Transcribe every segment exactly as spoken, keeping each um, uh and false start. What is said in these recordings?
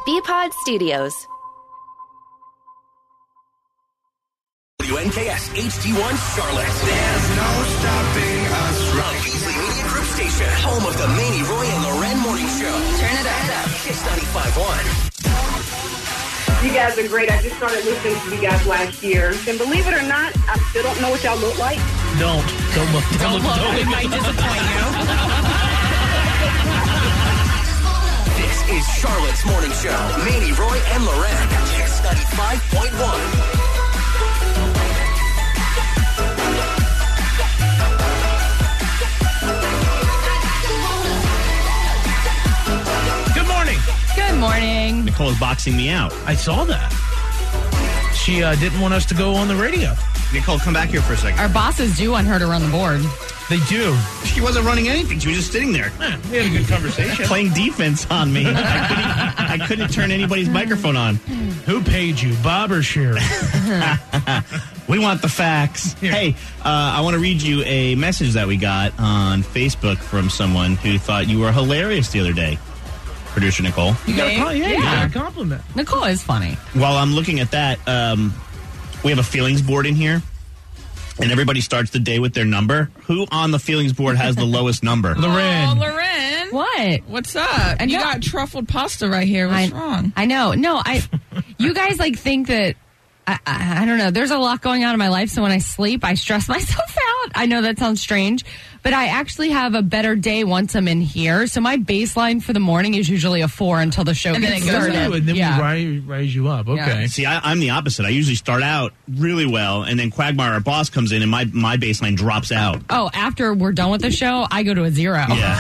B-Pod Studios. W N K S H D one Charlotte. There's no stopping us. Right. Beasley Media Group Station, home of the Manny, Roy, and Loren Morning Show. Turn it up. Kiss ninety-five point one. You guys are great. I just started listening to you guys last year. And believe it or not, I still don't know what y'all look like. Don't. Don't look. Don't, don't look. Don't. It might disappoint you. This is Charlotte's Morning Show. Manny, Roy, and Loren. Kiss ninety-five point one. Good morning. Nicole's boxing me out. I saw that. She uh, didn't want us to go on the radio. Nicole, come back here for a second. Our bosses do want her to run the board. They do. She wasn't running anything. She was just sitting there. Eh, we had a good conversation. Playing defense on me. I couldn't, I couldn't turn anybody's microphone on. Who paid you, Bob or Sheriff? We want the facts. Here. Hey, uh, I want to read you a message that we got on Facebook from someone who thought you were hilarious the other day. Producer Nicole. You got a, yeah, Yeah. You got a compliment. Nicole is funny. While I'm looking at that, um, we have a feelings board in here, and everybody starts the day with their number. Who on the feelings board has the lowest number? Loren. Oh, Loren. What? What's up? I You know- got truffled pasta right here. What's I, wrong? I know. No, I. You guys like think that. I, I, I don't know. There's a lot going on in my life, so when I sleep, I stress myself out. I know that sounds strange, but I actually have a better day once I'm in here. So my baseline for the morning is usually a four until the show And then gets it goes started. Oh, and then yeah. we rise, rise you up. Okay. Yeah. See, I, I'm the opposite. I usually start out really well, and then Quagmire, our boss, comes in, and my, my baseline drops out. Oh, after we're done with the show, I go to a zero. Yeah.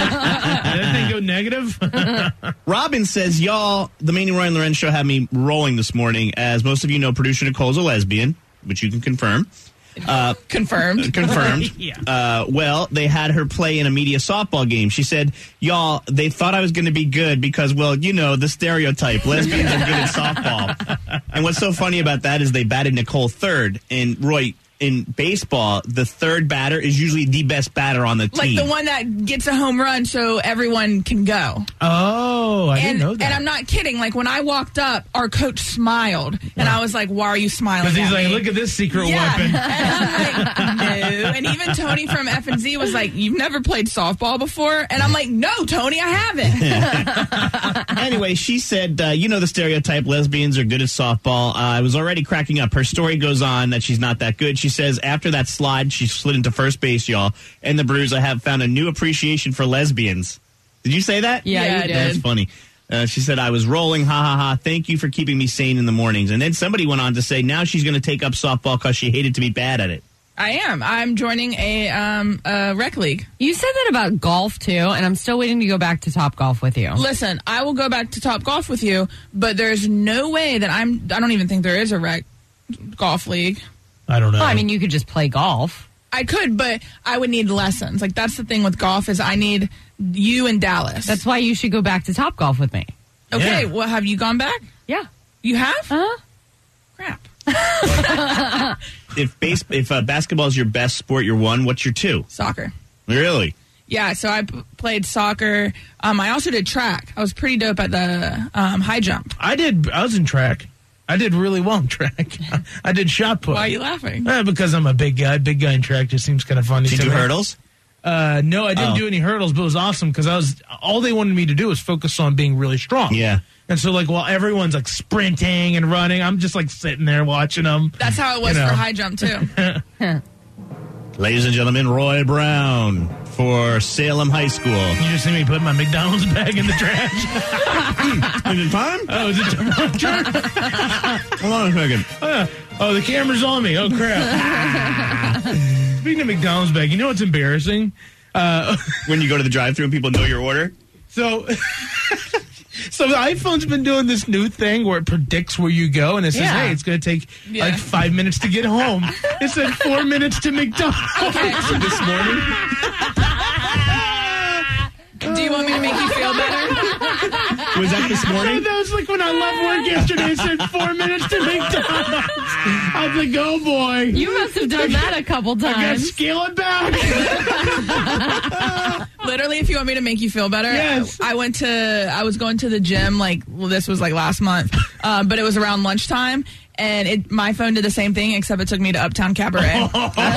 Did that thing go negative? Robin says, y'all, the Manny, Roy, and Loren show had me rolling this morning. As most of you know, producer Nicole's a lesbian, which you can confirm. Uh, Confirmed. confirmed. Yeah. Uh, well, they had her play in a media softball game. She said, y'all, they thought I was going to be good because, well, you know, the stereotype. Lesbians are good at softball. And what's so funny about that is they batted Nicole third. And, Roy, in baseball, the third batter is usually the best batter on the Like team. the one that gets a home run so everyone can go. Oh, I and, didn't know that. and I'm not kidding. Like when I walked up, our coach smiled. And I was like, why are you smiling Because he's at like, me? look at this secret Yeah. weapon. And I'm like, no. And even Tony from F and Z was like, you've never played softball before? And I'm like, no, Tony, I haven't. Anyway, she said, uh, you know the stereotype, lesbians are good at softball. Uh, I was already cracking up. Her story goes on that she's not that good. She says, after that slide, she slid into first base, y'all. And the Brews, I have found a new appreciation for lesbians. Did you say that? Yeah, Yeah, you I did. That's funny. Uh, she said, I was rolling, ha, ha, ha. Thank you for keeping me sane in the mornings. And then somebody went on to say, now she's going to take up softball because she hated to be bad at it. I am. I'm joining a um a rec league. You said that about golf too, and I'm still waiting to go back to Top Golf with you. Listen, I will go back to Top Golf with you, but there's no way that I'm. I don't even think there is a rec golf league. I don't know. Well, I mean, you could just play golf. I could, but I would need lessons. Like that's the thing with golf is I need you in Dallas. That's why you should go back to Top Golf with me. okay. Yeah. Well, have you gone back? Yeah. You have? Uh-huh. Crap. If base, if uh, basketball is your best sport, you're one, what's your two? Soccer. Really? Yeah. So I p- played soccer. Um, I also did track. I was pretty dope at the um, high jump. I did. I was in track. I did really well in track. I did shot put. Why are you laughing? Uh, because I'm a big guy. Big guy in track just seems kind of funny. Did to you do me. hurdles? Uh, no, I didn't Oh. do any hurdles, but it was awesome because I was all they wanted me to do was focus on being really strong. Yeah. And so, like, while everyone's like sprinting and running, I'm just like sitting there watching them. That's how it was You know. for high jump too. Ladies and gentlemen, Roy Brown for Salem High School. You just see me put my McDonald's bag in the trash. Is it time? Oh, is it time? Hold on a second. Oh, yeah. Oh, the camera's on me. Oh, crap. Speaking of McDonald's bag, you know what's embarrassing? Uh, When you go to the drive-thru and people know your order? so... So the iPhone's been doing this new thing where it predicts where you go, and it says, Yeah. hey, it's going to take Yeah. like five minutes to get home. It said four minutes to McDonald's. Okay. So this morning? Do you want me to make you feel better? Was that this morning? That was like when I left work yesterday. It said four minutes to McDonald's. I was like, oh, boy. You must have done that a couple I got to times. scale it back. Literally, if you want me to make you feel better, Yes. I, I went to, I was going to the gym, like, well, this was like last month, uh, but it was around lunchtime, and it, my phone did the same thing, except it took me to Uptown Cabaret.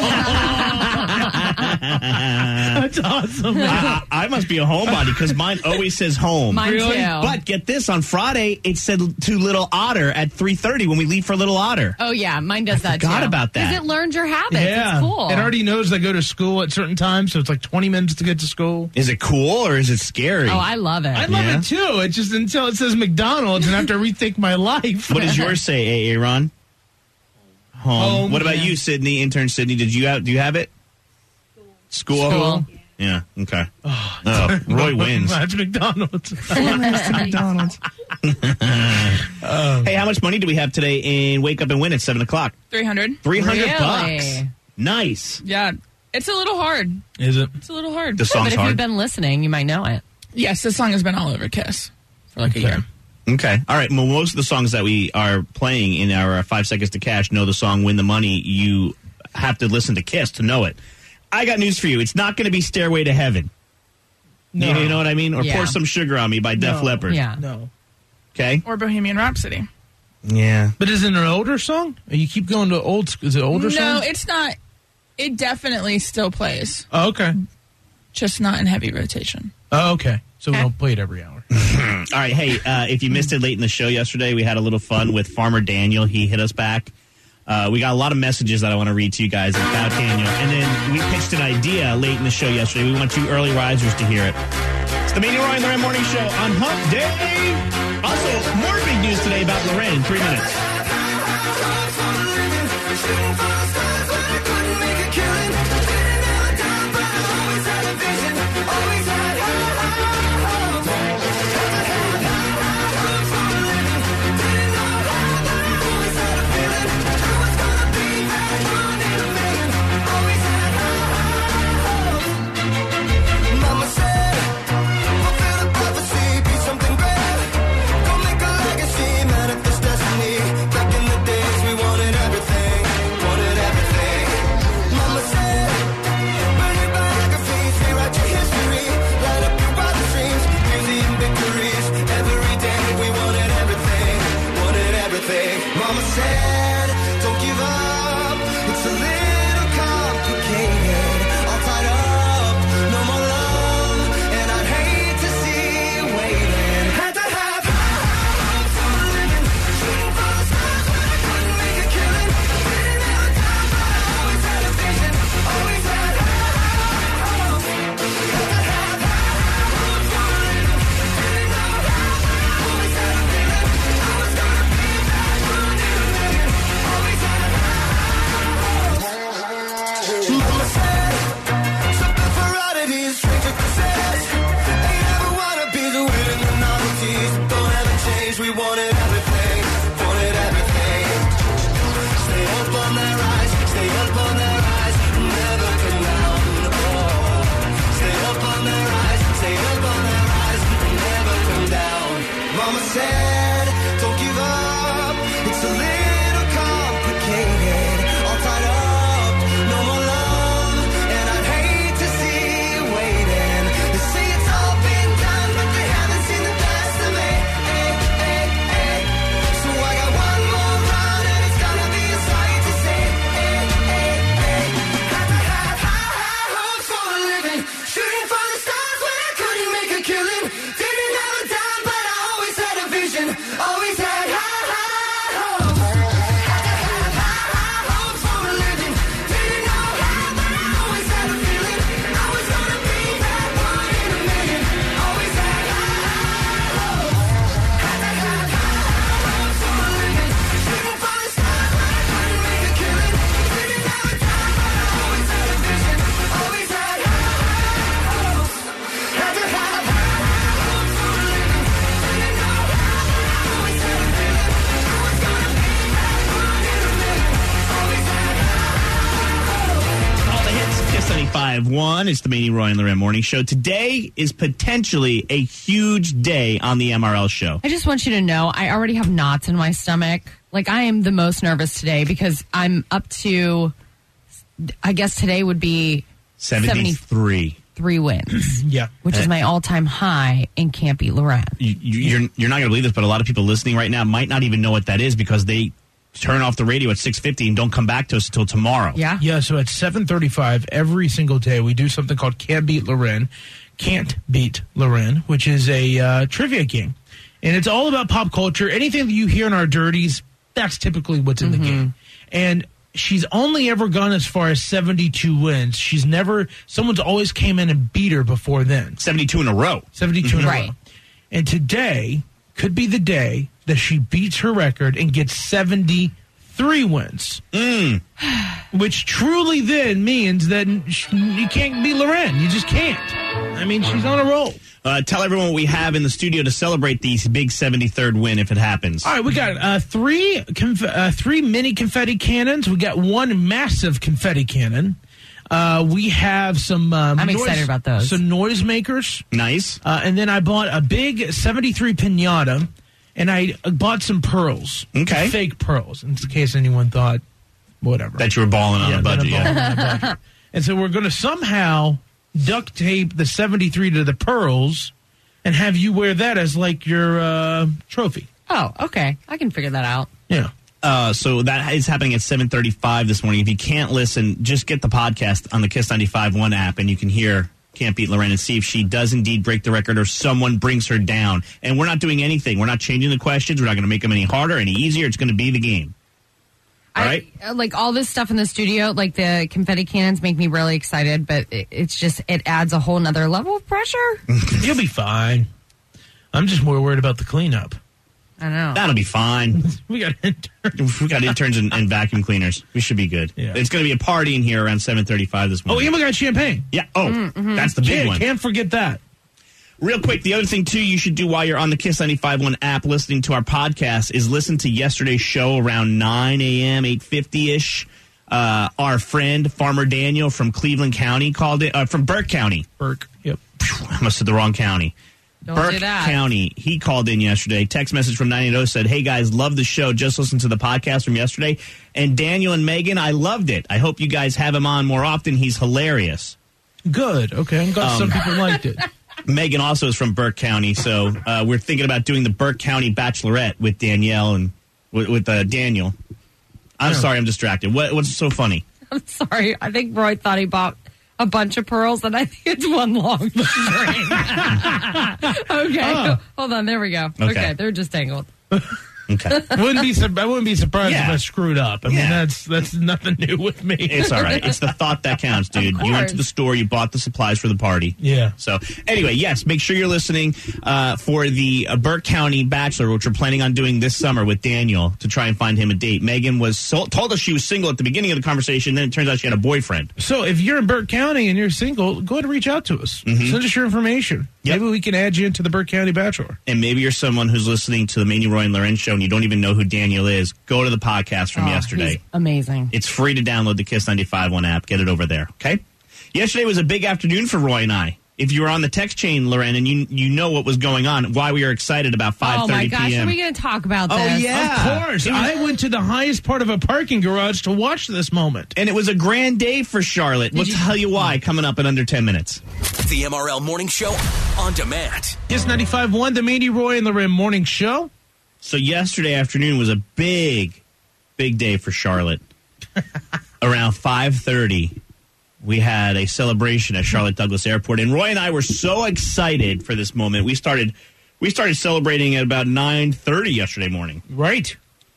That's awesome. I, I must be a homebody because mine always says home. Mine Really? too. But get this, on Friday, it said to Little Otter at three thirty when we leave for Little Otter. Oh, yeah. Mine does that, forgot too. about that. Because it learned your habits. Yeah. It's cool. It already knows I go to school at certain times, so it's like twenty minutes to get to school. Is it cool or is it scary? Oh, I love it. I love Yeah. it too. It's just until it says McDonald's and I have to rethink my life. What does yours say, Aaron? Home. Home, What about yeah. you, Sydney? Intern Sydney, did you have? Do you have it? School. School. Yeah. Okay. Oh, Roy wins. That's McDonald's. McDonald's. Hey, how much money do we have today in Wake Up and Win at seven o'clock? three hundred. Three hundred Really? bucks. Nice. Yeah. It's a little hard. Is it? It's a little hard. The But song's if you've hard. been listening, you might know it. Yes, this song has been all over Kiss for like a year. Okay. All right. Well, most of the songs that we are playing in our uh, Five Seconds to Cash, Know the Song, Win the Money, you have to listen to Kiss to know it. I got news for you. It's not going to be Stairway to Heaven. No. You, you know what I mean? Or Yeah. Pour Some Sugar on Me by Def No. Leppard. Yeah. No. Okay? Or Bohemian Rhapsody. Yeah. But is it an older song? You keep going to old. Is it older No, song? it's not. It definitely still plays, Oh, okay. just not in heavy rotation. Oh, okay. So we Okay. don't play it every hour. All right. Hey, uh, if you missed it late in the show yesterday, we had a little fun with Farmer Daniel. He hit us back. Uh, we got a lot of messages that I want to read to you guys about Daniel. And then we pitched an idea late in the show yesterday. We want you early risers to hear it. It's the Manny Roy and Loren Morning Show on Hump Day. Also, more big news today about Loren in three minutes. Mama said, fulfill the prophecy, be something great. Go make a legacy, manifest destiny. Back in the days, we wanted everything, wanted everything. Mama said, burn your biographies, rewrite your history, light up your wildest dreams, beauty and victories. Every day, we wanted everything, wanted everything. Mama said, don't give up, it's a little complicated, all tied up, no more love, and I'd hate to see you waiting. Had to have high hopes for a living, shooting for the stars when I couldn't make a killing. Didn't have a time, but I always had a vision, always had high hopes. Had to have high hopes for a living, didn't know how, but I always had a feeling I was gonna be that one in a million. Always had high hopes. Mama said, something for oddities, stranger success. Ain't ever wanna be the winning the novelties. Don't ever change, we wanted everything, wanted everything. Stay up on that rise, stay up on that rise, never come down. Oh, stay up on that rise, stay up on that rise, never come down. Mama said, don't give up, it's a little complicated, all tied up, no more love, and I'd hate to see you waiting. They say it's all been done, but they haven't seen the best of me. Hey, hey, hey. So I got one more run, and it's gonna be a sight to see. Hey, hey, hey. Had to have high, high hopes for a living, shooting for the stars when I couldn't make a killing. Didn't have a dime, but I always had a vision, always had high, high hopes. Had to have high, high hopes for a living, didn't know how, but I always had a feeling I was gonna be that one in a million. Always had high, high hopes. Had to have high, high hopes for a living, shooting for the stars when I couldn't make a killing. Didn't have a dime, but I always had a vision, always had high, high hopes. Had to have high, high hopes for a living, didn't know how, but I always had a feeling I was gonna be that one in a million. Always had high. All the hits, Kiss ninety-five one. It's the Manny Roy and Loren Morning Show. Today is potentially a huge day on the M R L show. I just want you to know I already have knots in my stomach. Like, I am the most nervous today because I'm up to, I guess today would be seventy-three. three three wins, Yeah. which is my all-time high in Can't Beat Lorraine. You, you, you're you're not going to believe this, but a lot of people listening right now might not even know what that is because they turn off the radio at six fifty and don't come back to us until tomorrow. Yeah. Yeah, so at seven thirty-five every single day, we do something called Can't Beat Lorraine. Can't Beat Lorraine, which is a uh, trivia game. And it's all about pop culture. Anything that you hear in our dirties, that's typically what's in mm-hmm. the game. And she's only ever gone as far as seventy-two wins. She's never, someone's always came in and beat her before then. seventy-two in a row. seventy-two in a Right. row. And today could be the day that she beats her record and gets seventy-three wins. Mm. Which truly then means that you can't beat Lorraine. You just can't. I mean, she's on a roll. Uh, tell everyone what we have in the studio to celebrate the big seventy-third win if it happens. All right, we got uh, three conf- uh, three mini confetti cannons. We got one massive confetti cannon. Uh, we have some. Um, I'm noise, excited about those. Some noisemakers. Nice. Uh, and then I bought a big seventy-three pinata, and I bought some pearls. Okay. Fake pearls, in case anyone thought, whatever. That you were balling on yeah, a budget. that I'm Yeah. balling on a budget. And so we're going to somehow duct tape the seventy-three to the pearls and have you wear that as like your uh, trophy. Oh, okay. I can figure that out. Yeah. Uh, so that is happening at seven thirty-five this morning. If you can't listen, just get the podcast on the Kiss ninety-five point one app, and you can hear Can't Beat Lorraine and see if she does indeed break the record or someone brings her down. And we're not doing anything. We're not changing the questions. We're not going to make them any harder, any easier. It's going to be the game. All I, right? Like all this stuff in the studio, like the confetti cannons make me really excited, but it, it's just, it adds a whole nother level of pressure. You'll be fine. I'm just more worried about the cleanup. I know. That'll be fine. We got interns. We got interns and, and vacuum cleaners. We should be good. Yeah. It's going to be a party in here around seven thirty-five this Oh, morning. and we got champagne. Yeah. Oh, Mm-hmm. that's the big Can't, one. can't forget that. Real quick, the other thing, too, you should do while you're on the Kiss ninety-five point one app listening to our podcast is listen to yesterday's show around nine a.m., eight fifty-ish. Uh, our friend, Farmer Daniel from Cleveland County called it, uh, from Burke County. Burke. Yep. I must have said the wrong county. Don't Burke do that. County. He called in yesterday. Text message from nine eight zero said, hey, guys, love the show. Just listened to the podcast from yesterday. And Daniel and Megan, I loved it. I hope you guys have him on more often. He's hilarious. Good. Okay. I'm glad Um, some people liked it. Megan also is from Burke County, so uh, we're thinking about doing the Burke County Bachelorette with Danielle and with, with uh, Daniel. I'm Yeah. sorry, I'm distracted. What, what's so funny? I'm sorry. I think Roy thought he bought a bunch of pearls, and I think it's one long string. Okay. Oh. Hold on. There we go. Okay. Okay. They're just tangled. Okay, I wouldn't be. sur- I wouldn't be surprised Yeah. if I screwed up. I mean, Yeah. that's that's nothing new with me. it's all right. It's the thought that counts, dude. Of You went to course. the store, you bought the supplies for the party. Yeah. So anyway, yes, make sure you're listening uh, for the uh, Burke County Bachelor, which we're planning on doing this summer with Daniel to try and find him a date. Megan was so- told us she was single at the beginning of the conversation. Then it turns out she had a boyfriend. So if you're in Burke County and you're single, go ahead and reach out to us. Send us your information. Yep. Maybe we can add you into the Burke County Bachelor. And maybe you're someone who's listening to the Manny Roy and Loren show and you don't even know who Daniel is. Go to the podcast from Oh, yesterday. he's amazing. It's free to download the Kiss ninety-five point one app. Get it over there, okay? Yesterday was a big afternoon for Roy and I. If you were on the text chain, Loren, and you you know what was going on, why we were excited about five Oh my thirty gosh, p.m. are we going to talk about Oh, this? yeah. Of course. I went to the highest part of a parking garage to watch this moment. And it was a grand day for Charlotte. We'll you- tell you why coming up in under ten minutes. The M R L Morning Show on demand. Kiss ninety-five point one, the Mandy Roy and Lorraine Morning Show. So yesterday afternoon was a big, big day for Charlotte. Around five thirty, we had a celebration at Charlotte Douglas Airport, and Roy and I were so excited for this moment. We started, we started celebrating at about nine thirty yesterday morning. Right.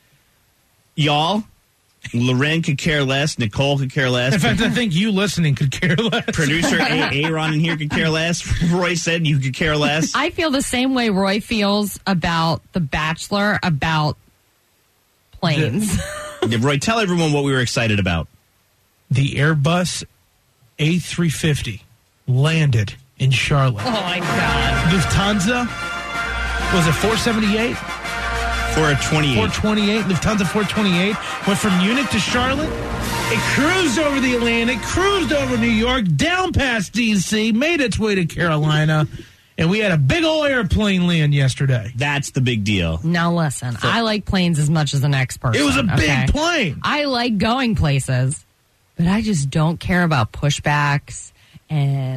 Y'all, Loren could care less. Nicole could care less. In fact, I think you listening could care less. Producer A- Aaron in here could care less. Roy said you could care less. I feel the same way Roy feels about The Bachelor, about planes. Yeah, Roy, tell everyone what we were excited about. The Airbus A three fifty landed in Charlotte. Oh, my God. Lufthansa, was it four seventy-eight? For a twenty-eight. four twenty-eight, Lufthansa four twenty-eight, went from Munich to Charlotte. It cruised over the Atlantic, cruised over New York, down past D C, made its way to Carolina, and we had a big old airplane land yesterday. That's the big deal. Now, listen, I like planes as much as the next person. It was a big okay? plane. I like going places, but I just don't care about pushbacks and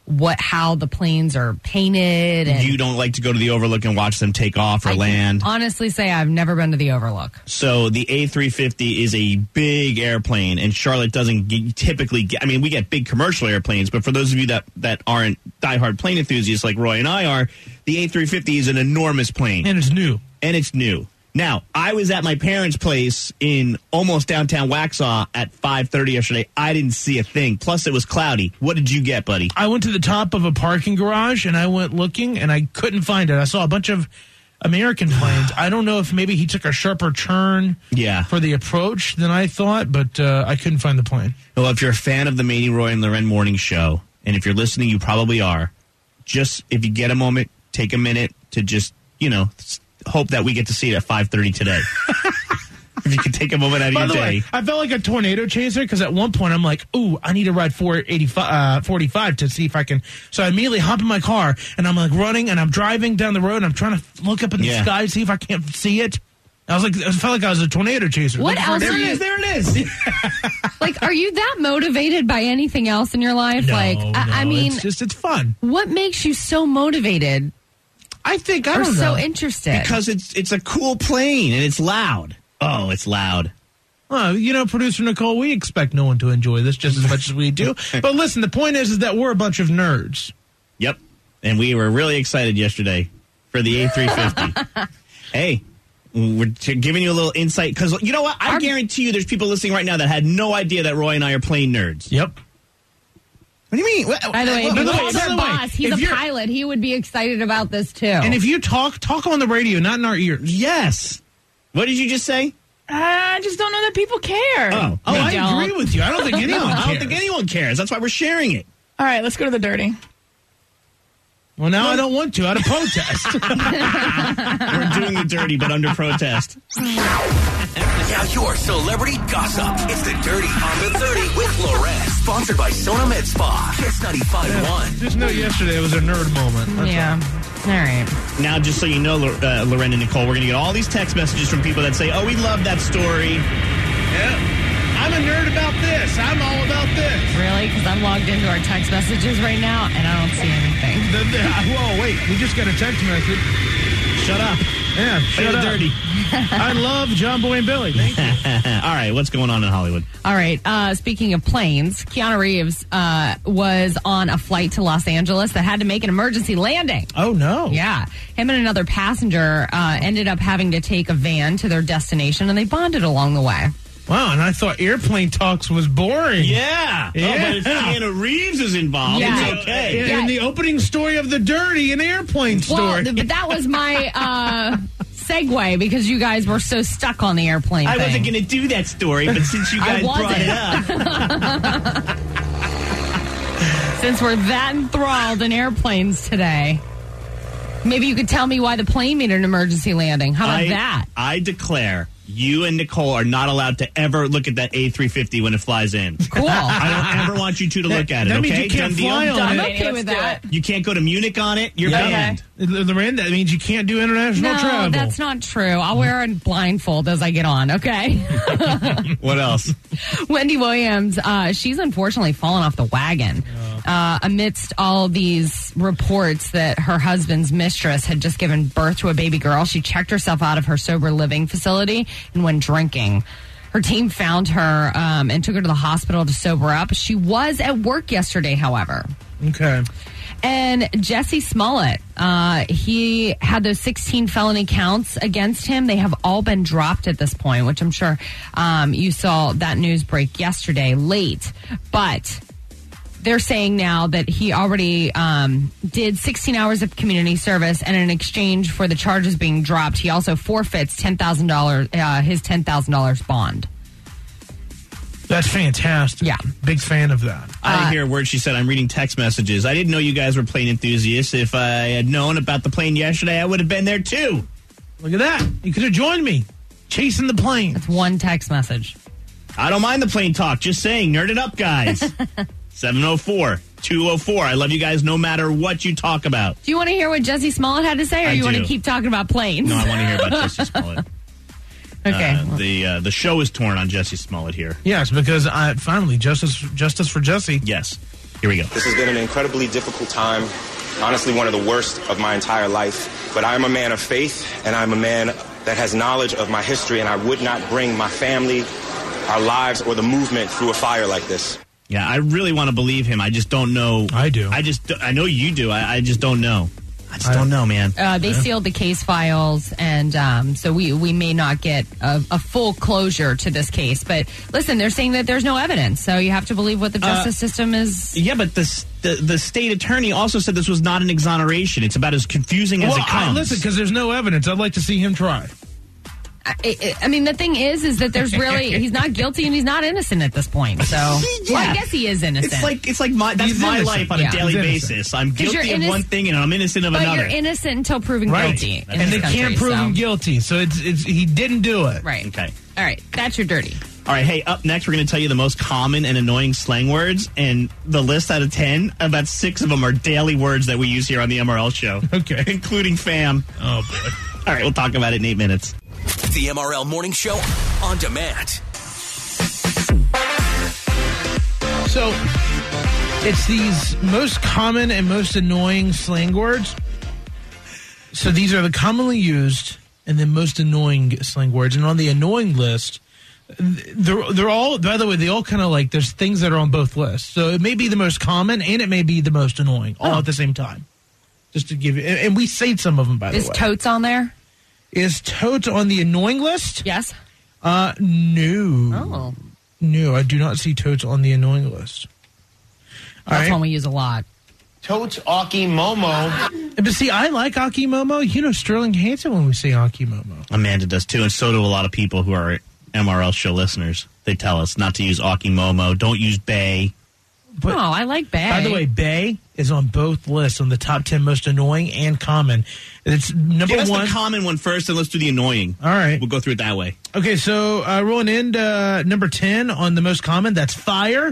what how the planes are painted. And You don't like to go to the Overlook and watch them take off or I can land. honestly say I've never been to the Overlook. So the A three fifty is a big airplane, and Charlotte doesn't get, typically get, I mean, we get big commercial airplanes, but for those of you that, that aren't diehard plane enthusiasts like Roy and I are, the A three fifty is an enormous plane. And it's new. And it's new. Now, I was at my parents' place in almost downtown Waxhaw at five thirty yesterday. I didn't see a thing. Plus, it was cloudy. What did you get, buddy? I went to the top of a parking garage and I went looking and I couldn't find it. I saw a bunch of American planes. I don't know if maybe he took a sharper turn Yeah. for the approach than I thought, but uh, I couldn't find the plane. Well, if you're a fan of the Manny, Roy, and Loren morning show, and if you're listening, you probably are, just if you get a moment, take a minute to just, you know, hope that we get to see it at five thirty today. If you can take a moment out of By your the day. way, I felt like a tornado chaser because at one point I'm like, ooh, I need to ride four eighty-five, uh, forty-five to see if I can. So I immediately hop in my car and I'm like running and I'm driving down the road and I'm trying to look up in the Yeah. sky to see if I can't see it. I was like, I felt like I was a tornado chaser. What Looking for else it. are you- There it is. Like, are you that motivated by anything else in your life? No, like, I, I no, mean, it's just, it's fun. what makes you so motivated I think, I or don't so know. interested? Because it's it's a cool plane, and it's loud. Oh, it's loud. Well, you know, producer Nicole, we expect no one to enjoy this just as much as we do. But listen, the point is, is that we're a bunch of nerds. Yep. And we were really excited yesterday for the A three fifty. Hey, we're t- giving you a little insight because you know what? I Our- guarantee you there's people listening right now that had no idea that Roy and I are plane nerds. Yep. What do you mean? What- By the way, what- if by the way, Paul's by our the way, boss, he's if a you're- pilot. He would be excited about this too. And if you talk, talk on the radio, not in our ears. Yes. What did you just say? I just don't know that people care. Oh, Oh, They I don't. agree with you. I don't think anyone I cares. don't think anyone cares. That's why we're sharing it. All right, let's go to the dirty. Well, now I don't want to out of protest. We're doing the dirty, but under protest. Now your celebrity gossip. It's the Dirty on the thirty with Loren. Sponsored by Sona Med Spa. Kiss ninety-five point one. Just know yesterday was a nerd moment. That's yeah. All right. Now, just so you know, Lo- uh, Loren and Nicole, we're going to get all these text messages from people that say, oh, we love that story. Yeah. I'm a nerd about this. I'm all about this. Really? Because I'm logged into our text messages right now and I don't see anything. The, the, whoa, wait. We just got a text message. Shut up. Yeah, Play shut the up. dirty. I love John Boy and Billy. Thank you. All right, what's going on in Hollywood? All right. Uh, speaking of planes, Keanu Reeves uh, was on a flight to Los Angeles that had to make an emergency landing. Oh, no. Yeah. Him and another passenger uh, ended up having to take a van to their destination, and they bonded along the way. Wow, and I thought Airplane Talks was boring. Yeah. Yeah. Oh, but if Keanu Reeves is involved, Yeah. it's okay. In, Yeah. in the opening story of The Dirty, an airplane story. Well, th- but that was my uh, segue because you guys were so stuck on the airplane I thing. wasn't going to do that story, but since you I guys brought wasn't. it up. Since we're that enthralled in airplanes today, maybe you could tell me why the plane made an emergency landing. How about I, that? I declare you and Nicole are not allowed to ever look at that A three fifty when it flies in. Cool. I don't ever want you two to look at it, that means okay? you can't Done deal? fly on I'm it. okay Let's with do that. You can't go to Munich on it. You're Yeah. banned. Loren, that means you can't do international No, travel. that's not true. I'll wear a blindfold as I get on, okay? What else? Wendy Williams, uh, she's unfortunately fallen off the wagon. Uh, amidst all these reports that her husband's mistress had just given birth to a baby girl, she checked herself out of her sober living facility and went drinking. Her team found her um, and took her to the hospital to sober up. She was at work yesterday, however. Okay. And Jesse Smollett, uh, he had those sixteen felony counts against him. They have all been dropped at this point, which I'm sure um, you saw that news break yesterday late. But they're saying now that he already um, did sixteen hours of community service, and in exchange for the charges being dropped, he also forfeits ten thousand dollars, uh, his ten thousand dollars bond. That's fantastic. Yeah. Big fan of that. I didn't Uh, hear a word she said. I'm reading text messages. I didn't know you guys were plane enthusiasts. If I had known about the plane yesterday, I would have been there too. Look at that. You could have joined me. Chasing the plane. It's one text message. I don't mind the plane talk. Just saying, nerd it up, guys. seven oh four, two oh four. I love you guys no matter what you talk about. Do you want to hear what Jesse Smollett had to say, or I you want do. to keep talking about planes? No, I want to hear about Jesse Smollett. Okay. Uh, the uh, the show is torn on Jesse Smollett here. Yes, because I finally justice justice for Jesse. Yes. Here we go. This has been an incredibly difficult time, honestly one of the worst of my entire life. But I am a man of faith, and I'm a man that has knowledge of my history, and I would not bring my family, our lives, or the movement through a fire like this. Yeah, I really want to believe him. I just don't know. I do. I just, I know you do. I, I just don't know. I just I, don't know, man. Uh, they sealed the case files, and um, so we, we may not get a, a full closure to this case. But listen, they're saying that there's no evidence, so you have to believe what the justice uh, system is. Yeah, but the, the the state attorney also said this was not an exoneration. It's about as confusing as well, it comes. I, listen, because there's no evidence. I'd like to see him try. I, I mean, the thing is, is that there's really he's not guilty and he's not innocent at this point. So, yeah. Well, I guess he is innocent. It's like it's like my that's he's my innocent. life on yeah. a daily basis. I'm guilty of innoc- one thing and I'm innocent of but another. But you're innocent until proven right. guilty, and they country, can't prove so. him guilty. So it's it's he didn't do it. Right. Okay. All right. That's your dirty. All right. Hey, up next, we're going to tell you the most common and annoying slang words, and the list out of ten, about six of them are daily words that we use here on the M R L show. Okay, including fam. Oh boy. All right, we'll talk about it in eight minutes. The M R L Morning Show on demand. So, it's these most common and most annoying slang words. So these are the commonly used and the most annoying slang words. And on the annoying list, they're, they're all, by the way, they all kind of like, there's things that are on both lists. So it may be the most common and it may be the most annoying all oh. at the same time. Just to give you, and we say some of them, by Is the way. Is totes on there? Is totes on the annoying list? Yes. Uh, no. Oh. No, I do not see totes on the annoying list. All That's right. one we use a lot. Totes Aki Momo. But see, I like Aki Momo. You know, Sterling hates it when we say Aki Momo. Amanda does too, and so do a lot of people who are M R L show listeners. They tell us not to use Aki Momo. Don't use Bay. But, oh, I like Bay. By the way, Bay is on both lists on the top ten most annoying and common. It's number Give us one. the common one first, and let's do the annoying. All right. We'll go through it that way. Okay, so uh, rolling in uh, number ten on the most common, that's fire.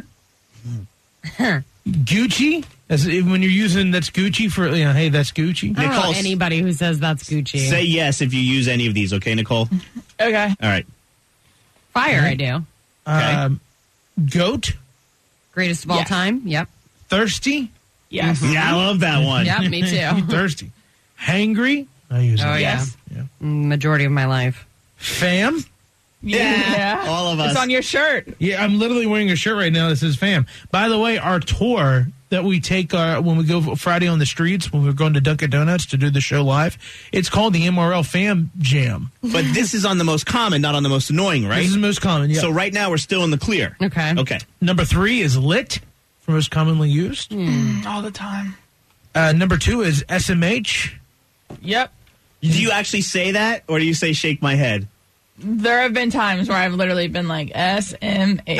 Gucci. As when you're using that's Gucci for, you know, hey, that's Gucci. I don't Nicole, know anybody who says that's Gucci. Say yes if you use any of these, okay, Nicole? Okay. All right. Fire, right. I do. Okay. Um, goat. Greatest of all yes. time. Yep. Thirsty. Yes. Mm-hmm. Yeah, I love that one. Yep, me too. Thirsty. Hangry. I use oh, it. Yeah. yeah. Majority of my life. Fam. Yeah. yeah. All of us. It's on your shirt. Yeah, I'm literally wearing a shirt right now that says fam. By the way, our tour that we take uh, when we go Friday on the streets, when we're going to Dunkin' Donuts to do the show live, it's called the M R L Fam Jam. But this is on the most common, not on the most annoying, right? This is the most common, yeah. So right now we're still in the clear. Okay. Okay. Number three is lit, for most commonly used. Mm. All the time. Uh, number two is S M H. Yep. Do you actually say that, or do you say shake my head? There have been times where I've literally been like, S M H.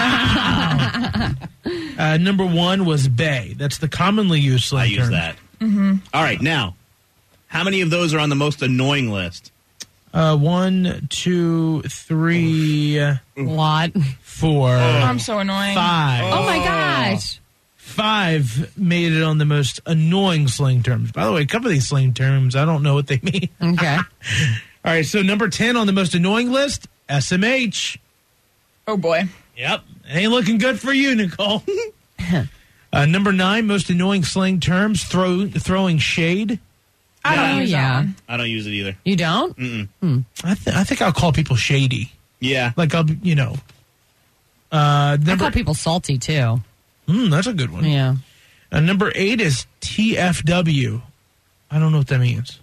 Wow. uh, number one was Bay. That's the commonly used slang I use term. that. Mm-hmm. All right, now, how many of those are on the most annoying list? Uh, one, two, three, a lot. Four. Oh, I'm so annoying. Five. Oh, my gosh. Five made it on the most annoying slang terms. By the way, a couple of these slang terms, I don't know what they mean. Okay. All right, so number ten on the most annoying list, S M H. Oh, boy. Yep. Ain't looking good for you, Nicole. uh, number nine, most annoying slang terms, throw, throwing shade. I don't oh, use yeah. that one. I don't use it either. You don't? Mm-mm. Hmm. I, th- I think I'll call people shady. Yeah. Like, I'll, you know. Uh, number, I call people salty, too. Mm, that's a good one. Yeah. Uh, number eight is T F W. I don't know what that means.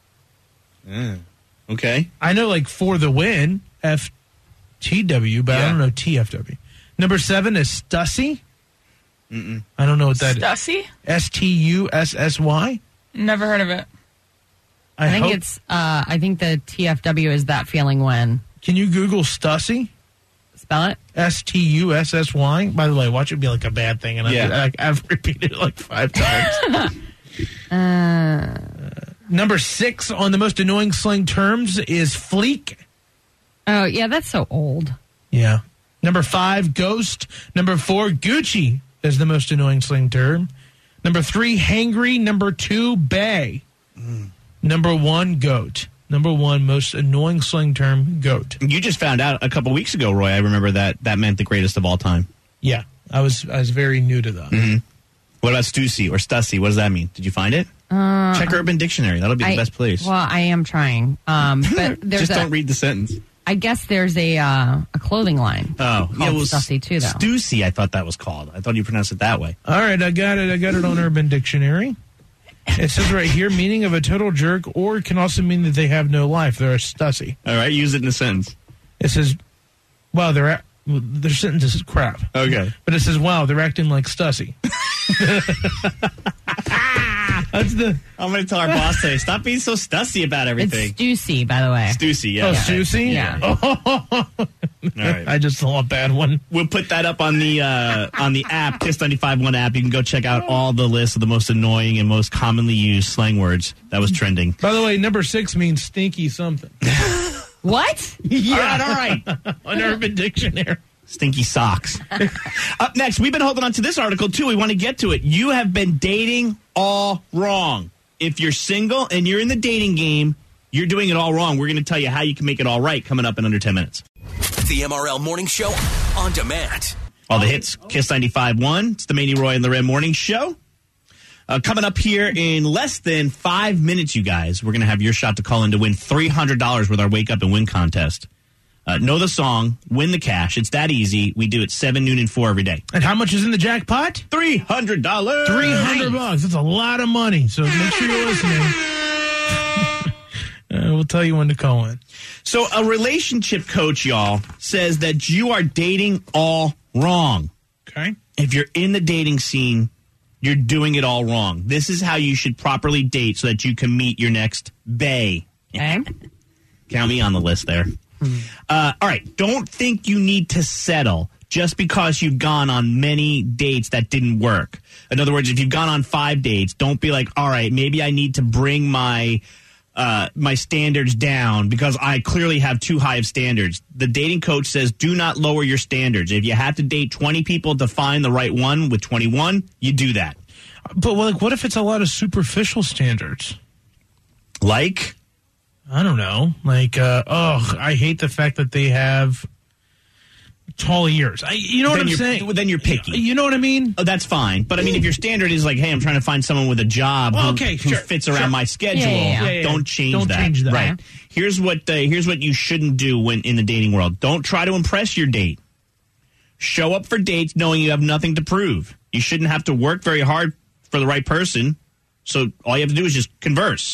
Mm. Okay. I know, like, for the win, F T W, but Yeah. I don't know T F W. Number seven is Stussy. Mm-mm. I don't know what that Stussy? is. S T U S S Y? Never heard of it. I, I think hope, it's, uh, I think the T F W is that feeling when. Can you Google Stussy? Spell it? S T U S S Y. By the way, watch it be like a bad thing, and Yeah. I, I, I've repeated it like five times. Uh, uh, number six on the most annoying slang terms is fleek. oh, yeah, that's so old. Yeah. Number five, ghost. Number four, Gucci is the most annoying slang term. Number three, hangry. Number two, bay. Mm. Number one, goat. Number one, most annoying slang term, goat. You just found out a couple weeks ago, Roy. I remember that that meant the greatest of all time. Yeah. I was I was very new to that. Mm-hmm. What about Stussy or Stussy? What does that mean? Did you find it? Uh, Check Urban Dictionary. That'll be the I, best place. Well, I am trying. Um, but there's Just a, don't read the sentence. I guess there's a uh, a clothing line. Oh, called yeah, well, Stussy too, though. Stussy, I thought that was called. I thought you pronounced it that way. All right, I got it. I got it on Urban Dictionary. It says right here, meaning of a total jerk, or it can also mean that they have no life. They're a Stussy. All right, use it in a sentence. It says, wow, they're at, their sentence is crap. Okay. But it says, wow, they're acting like Stussy. That's the. I'm going to tell our boss today, stop being so Stussy about everything. It's Stussy, by the way. Stussy, yeah. Oh, yeah. Stussy? Yeah. Oh. All right. I just saw a bad one. We'll put that up on the uh, on the app, Kiss ninety-five point one app. You can go check out all the lists of the most annoying and most commonly used slang words that was trending. By the way, number six means stinky something. What? Yeah. All right, all right. On Urban Dictionary. Stinky socks. Up next, we've been holding on to this article, too. We want to get to it. You have been dating all wrong. If you're single and you're in the dating game, you're doing it all wrong. We're going to tell you how you can make it all right coming up in under ten minutes. The M R L Morning Show on demand. All the hits, Kiss ninety-five point one. It's the Manny Roy and Loren Morning Show. Uh, coming up here in less than five minutes, you guys, we're going to have your shot to call in to win three hundred dollars with our Wake Up and Win contest. Uh, know the song, win the cash. It's that easy. We do it seven, noon, and four every day. And how much is in the jackpot? three hundred dollars. three hundred bucks. That's a lot of money. So make sure you're listening. uh, we'll tell you when to call in. So a relationship coach, y'all, says that you are dating all wrong. Okay. If you're in the dating scene, you're doing it all wrong. This is how you should properly date so that you can meet your next bae. Okay. Count me on the list there. Uh, all right. Don't think you need to settle just because you've gone on many dates that didn't work. In other words, if you've gone on five dates, don't be like, all right, maybe I need to bring my uh, my standards down because I clearly have too high of standards. The dating coach says do not lower your standards. If you have to date twenty people to find the right one with twenty-one, you do that. But well, like, what if it's a lot of superficial standards? Like? I don't know. Like, uh, oh, I hate the fact that they have tall ears. I, you know what then I'm you're, saying? Then you're picky. You know what I mean? Oh, that's fine. But I mean, if your standard is like, hey, I'm trying to find someone with a job Well, who, okay, who sure, fits around sure. my schedule, Yeah, yeah, yeah. Yeah, yeah. don't change Don't that. change that. Right. Here's what uh, here's what you shouldn't do when in the dating world. Don't try to impress your date. Show up for dates knowing you have nothing to prove. You shouldn't have to work very hard for the right person. So all you have to do is just converse.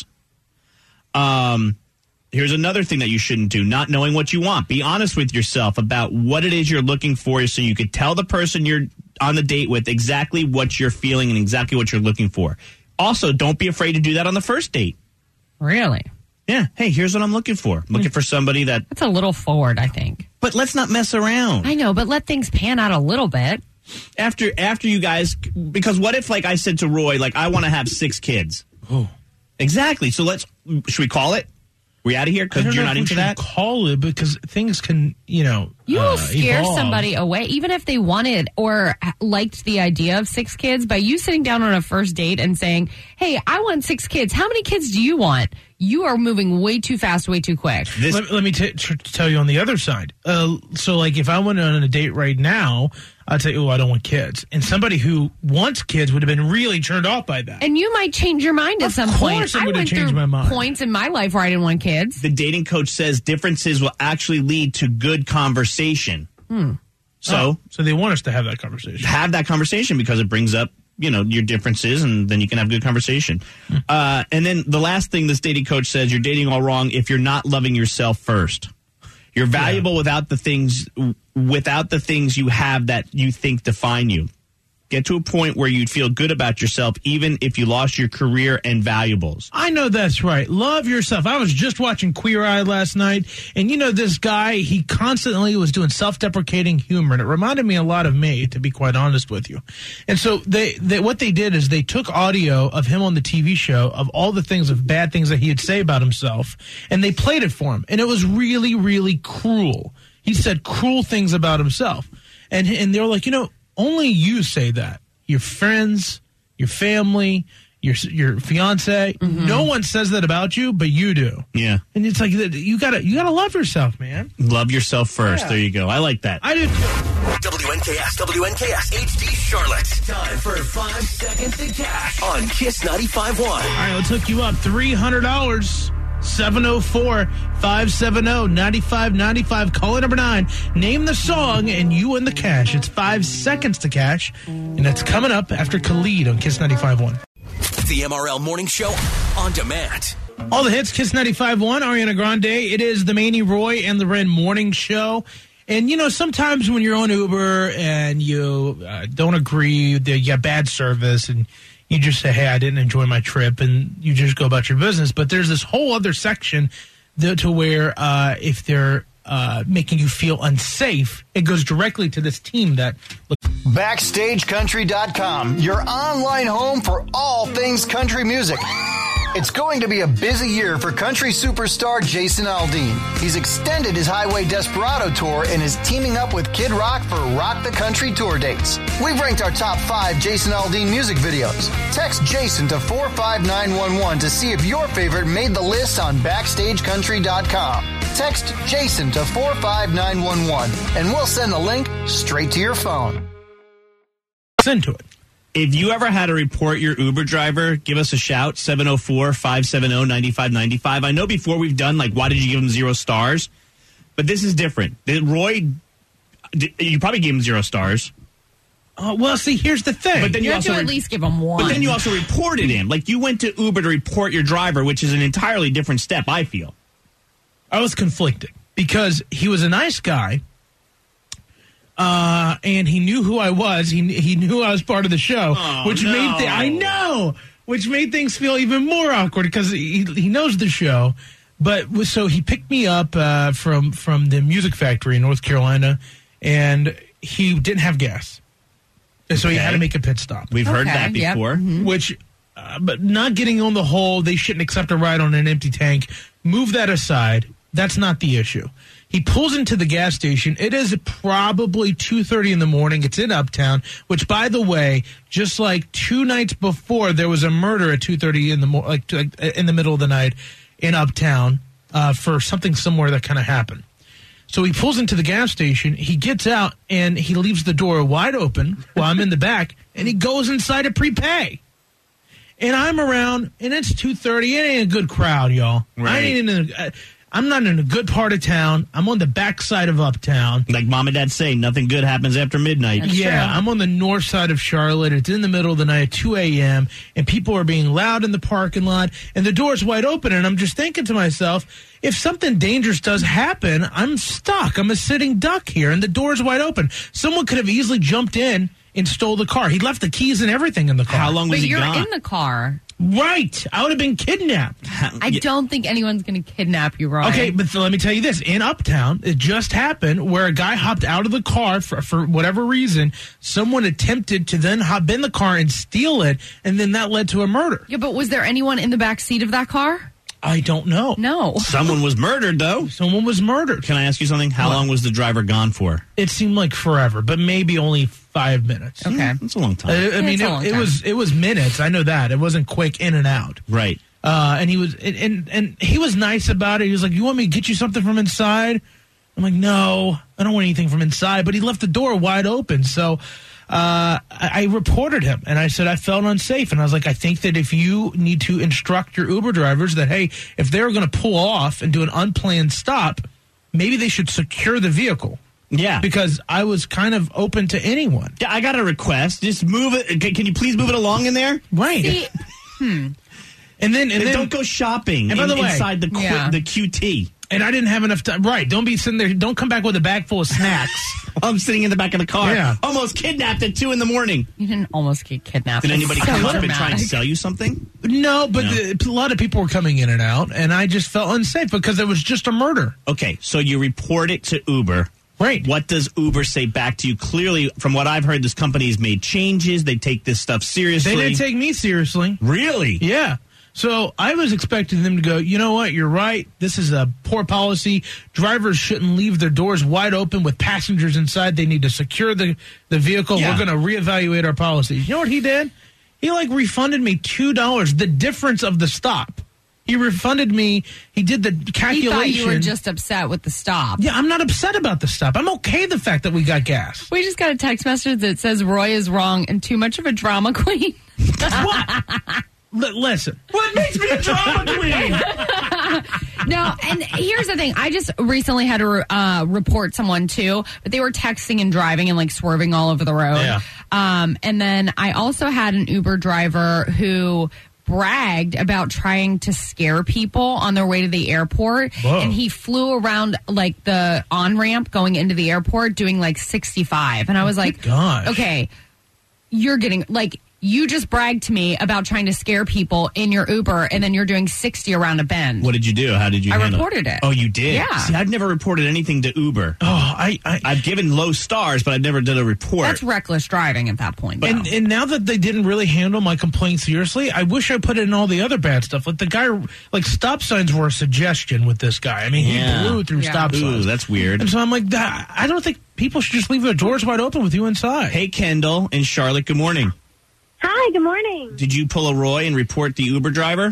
Um. Here's another thing that you shouldn't do, not knowing what you want. Be honest with yourself about what it is you're looking for so you could tell the person you're on the date with exactly what you're feeling and exactly what you're looking for. Also, don't be afraid to do that on the first date. Really? Yeah. Hey, here's what I'm looking for. I'm looking for somebody that... That's a little forward, I think. But let's not mess around. I know, but let things pan out a little bit. After after you guys... Because what if, like, I said to Roy, like, I want to have six kids? Oh. Exactly. So let's... Should we call it? We out of here I because don't you're know not if we into should that? Call it because things can, you know, You uh, will scare evolve. somebody away, even if they wanted or liked the idea of six kids, by you sitting down on a first date and saying, hey, I want six kids. How many kids do you want? You are moving way too fast, way too quick. This, Let, let me t- t- tell you on the other side. Uh, so, like, if I went on a date right now, I'd say, oh, I don't want kids. And somebody who wants kids would have been really turned off by that. And you might change your mind at Of some course point. I I would have went changed through my mind. points in my life where I didn't want kids. the dating coach says differences will actually lead to good conversation. Hmm. So Oh, so they want us to have that conversation. have that conversation because it brings up, you know, your differences and then you can have good conversation. Uh, and then the last thing this dating coach says, you're dating all wrong if you're not loving yourself first. You're valuable without the things without the things you have that you think define you. Get to a point where you'd feel good about yourself even if you lost your career and valuables. I know that's right. Love yourself. I was just watching Queer Eye last night, and you know this guy, he constantly was doing self-deprecating humor, and it reminded me a lot of me, to be quite honest with you. And so they, they what they did is they took audio of him on the T V show of all the things of bad things that he would say about himself, and they played it for him, and it was really, really cruel. He said cruel things about himself, and and they were like, you know, only you say that. Your friends, your family, your your fiance. Mm-hmm. No one says that about you, but you do. Yeah. And it's like you gotta you gotta love yourself, man. Love yourself first. Yeah. There you go. I like that. I do too. W N K S, W N K S, H D Charlotte. Time for five seconds to cash on Kiss ninety-five point one. All right, let's hook you up. three hundred dollars. seven oh four, five seven oh, nine five nine five. Caller number nine. Name the song and you win the cash. It's five seconds to cash. And that's coming up after Khalid on Kiss ninety-five point one. The M R L Morning Show on demand. All the hits, Kiss ninety-five point one, Ariana Grande. It is the Manny Roy and Loren Morning Show. And, you know, sometimes when you're on Uber and you uh, don't agree, that you get bad service, and you just say, hey, I didn't enjoy my trip, and you just go about your business. But there's this whole other section that, to where uh, if they're uh, making you feel unsafe, it goes directly to this team that... Backstage Country dot com, your online home for all things country music. It's going to be a busy year for country superstar Jason Aldean. He's extended his Highway Desperado tour and is teaming up with Kid Rock for Rock the Country tour dates. We've ranked our top five Jason Aldean music videos. Text Jason to four five nine one one to see if your favorite made the list on Backstage Country dot com. Text Jason to four five nine one one and we'll send the link straight to your phone. Into it. If you ever had to report your Uber driver, give us a shout, seven oh four, five seven oh, nine five nine five. I know before we've done, like, why did you give him zero stars? But this is different. Roy, you probably gave him zero stars. Uh, well, see, here's the thing. But then You you, have also to at re- least give him one. But then you also reported him. Like, you went to Uber to report your driver, which is an entirely different step, I feel. I was conflicted because he was a nice guy. Uh, and he knew who I was. He he knew I was part of the show, oh, which no. made th- I know, which made things feel even more awkward because he he knows the show. But so he picked me up uh, from from the Music Factory in North Carolina, and he didn't have gas, and so he Okay. had to make a pit stop. We've heard Okay, that yep. before. Mhm. Which, uh, but not getting on the whole, they shouldn't accept a ride on an empty tank. Move that aside. That's not the issue. He pulls into the gas station. It is probably two thirty in the morning. It's in Uptown, which, by the way, just like two nights before, there was a murder at two thirty in the mo- like, like in the middle of the night in Uptown uh, for something similar that kind of happened. So he pulls into the gas station. He gets out and he leaves the door wide open while I'm in the back, and he goes inside to prepay. And I'm around, and it's two thirty. It ain't a good crowd, y'all. I Right. ain't in a. I'm not in a good part of town. I'm on the backside of Uptown. Like mom and dad say, nothing good happens after midnight. That's Yeah, true. I'm on the north side of Charlotte. It's in the middle of the night at two a.m., and people are being loud in the parking lot, and the door's wide open, and I'm just thinking to myself, if something dangerous does happen, I'm stuck. I'm a sitting duck here, and the door's wide open. Someone could have easily jumped in and stole the car. He left the keys and everything in the car. How long was But he you're gone? in the car. Right. I would have been kidnapped. I don't think anyone's going to kidnap you, Roy. Okay, but let me tell you this. In Uptown, it just happened where a guy hopped out of the car for, for whatever reason. Someone attempted to then hop in the car and steal it, and then that led to a murder. Yeah, but was there anyone in the back seat of that car? I don't know. No. Someone was murdered, though. Someone was murdered. Can I ask you something? How What? long was the driver gone for? It seemed like forever, but maybe only five minutes. Okay. That's a long time. I, I Yeah, mean, it's a it, long it time. was it was minutes. I know that it wasn't quick in and out. Right. Uh, and he was and, and and he was nice about it. He was like, "You want me to get you something from inside?" I'm like, "No, I don't want anything from inside." But he left the door wide open, so. Uh, I, I reported him, and I said I felt unsafe, and I was like, I think that if you need to instruct your Uber drivers that, hey, if they're going to pull off and do an unplanned stop, maybe they should secure the vehicle. Yeah. Because I was kind of open to anyone. Yeah, I got a request. Just move it. Can, can you please move it along in there? Right. See, And then, and And then, don't go shopping And by in- the way- inside the, qu- Yeah. the Q T. and I didn't have enough time. Right. Don't be sitting there. Don't come back with a bag full of snacks. I'm sitting in the back of the car. Yeah. Almost kidnapped at two in the morning. you didn't almost get kidnapped. Did anybody That's come so up and try and dramatic. sell you something? No, but No. The, a lot of people were coming in and out, and I just felt unsafe because it was just a murder. Okay, so you report it to Uber. Right. What does Uber say back to you? Clearly, from what I've heard, this company has made changes. They take this stuff seriously. They didn't take me seriously. Really? Yeah. So I was expecting them to go, you know what, you're right. This is a poor policy. Drivers shouldn't leave their doors wide open with passengers inside. They need to secure the, the vehicle. Yeah. We're going to reevaluate our policies. You know what he did? He like refunded me two dollars, the difference of the stop. He refunded me. He did the calculation. He thought you were just upset with the stop. Yeah, I'm not upset about the stop. I'm okay the fact that we got gas. We just got a text message that says Roy is wrong and too much of a drama queen. What? L- listen. What makes me a drama queen? No, and here's the thing. I just recently had to uh, report someone, too, but they were texting and driving and, like, swerving all over the road. Yeah. Um, and then I also had an Uber driver who bragged about trying to scare people on their way to the airport. Whoa. And he flew around, like, the on-ramp going into the airport doing, like, sixty-five. And I was like, gosh. okay, you're getting, like... You just bragged to me about trying to scare people in your Uber, and then you're doing sixty around a bend. What did you do? How did you I handle reported it. Oh, you did? Yeah. See, I've never reported anything to Uber. Oh, I, I I've given low stars, but I've never done a report. That's reckless driving at that point. and, though. and now that they didn't really handle my complaint seriously, I wish I put it in all the other bad stuff. Like the guy, like stop signs were a suggestion with this guy. I mean, Yeah. he blew through Yeah. stop Ooh, signs. that's weird. And so I'm like, that, I don't think people should just leave their doors wide open with you inside. Hey, Kendall and Charlotte, good morning. Hi, good morning. Did you pull a Roy and report the Uber driver?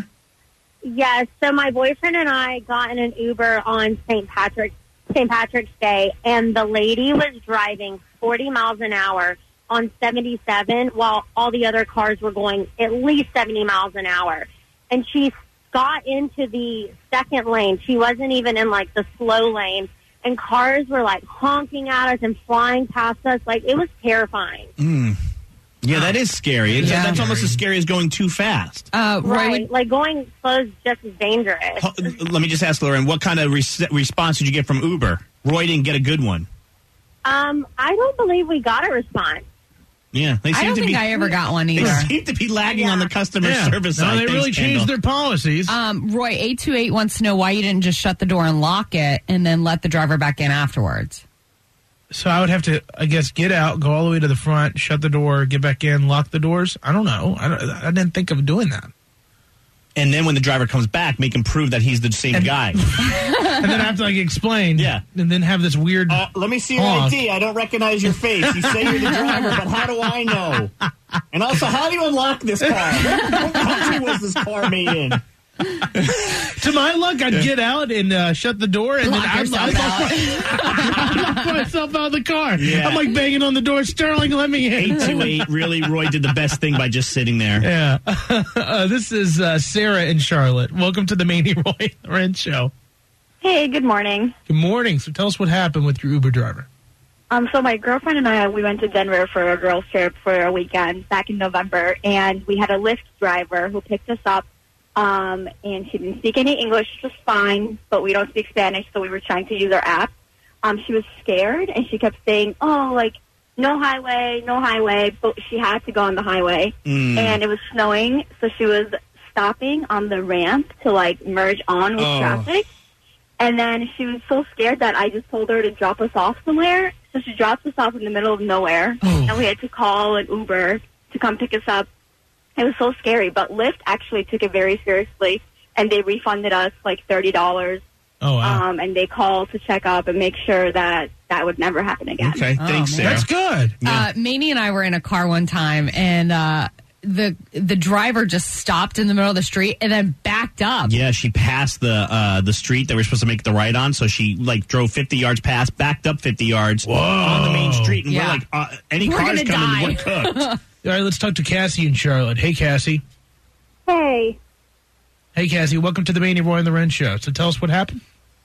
Yes, so my boyfriend and I got in an Uber on Saint Patrick's Saint Patrick's Day, and the lady was driving forty miles an hour on seventy-seven while all the other cars were going at least seventy miles an hour. And she got into the second lane. She wasn't even in, like, the slow lane. And cars were, like, honking at us and flying past us. Like, it was terrifying. Mm. Yeah, that is scary. It's, Yeah. That's almost as scary as going too fast. uh, Roy, Right. would, Like, going slow is just as dangerous. Ho- Let me just ask, Lauren, what kind of re- response did you get from Uber? Roy didn't get a good one. Um, I don't believe we got a response. Yeah, they I seem don't to think be. I ever got one They either. seem to be lagging Yeah. on the customer Yeah. service No, side. they Thanks, really Kendall. changed their policies. Um, Roy, eight two eight wants to know why you didn't just shut the door and lock it and then let the driver back in afterwards. So I would have to, I guess, get out, go all the way to the front, shut the door, get back in, lock the doors. I don't know. I, don't, I didn't think of doing that. And then when the driver comes back, make him prove that he's the same guy. And then I have to like explain. Yeah. And then have this weird. Uh, let me see your honk. I D. I don't recognize your face. You say you're the driver, but how do I know? And also, how do you unlock this car? What country was this car made in? To my luck, I'd get out and uh, shut the door, and Lock then I'd yourself I'd lock myself out of the car. Yeah. I'm like banging on the door. Sterling, let me in. eight two eight, really, Roy did the best thing by just sitting there. Yeah. uh, this is uh, Sarah in Charlotte. Welcome to the Manny Roy Loren Show. Hey, good morning. Good morning. So tell us what happened with your Uber driver. Um, so my girlfriend and I, we went to Denver for a girls' trip for a weekend back in November, and we had a Lyft driver who picked us up, um, and she didn't speak any English, which was fine, but we don't speak Spanish, so we were trying to use our app. Um, she was scared, and she kept saying, oh, like, no highway, no highway, but she had to go on the highway, Mm. and it was snowing, so she was stopping on the ramp to, like, merge on with Oh. traffic. And then she was so scared that I just told her to drop us off somewhere. So she dropped us off in the middle of nowhere. Oh. And we had to call an Uber to come pick us up. It was so scary. But Lyft actually took it very seriously. And they refunded us like thirty dollars. Oh, wow. Um, and they called to check up and make sure that that would never happen again. Okay, thanks, Sarah. That's good. Uh, Manny and I were in a car one time, and uh, the the driver just stopped in the middle of the street and then backed up. Yeah, she passed the uh, the street that we're supposed to make the right on, so she like drove fifty yards past, backed up fifty yards on the main street, and Yeah. we're like, uh, any We're cars gonna coming, die. we're cooked. All right, let's talk to Cassie in Charlotte. Hey, Cassie. Hey. Hey, Cassie. Welcome to the Manny Roy and Loren Show. So tell us what happened.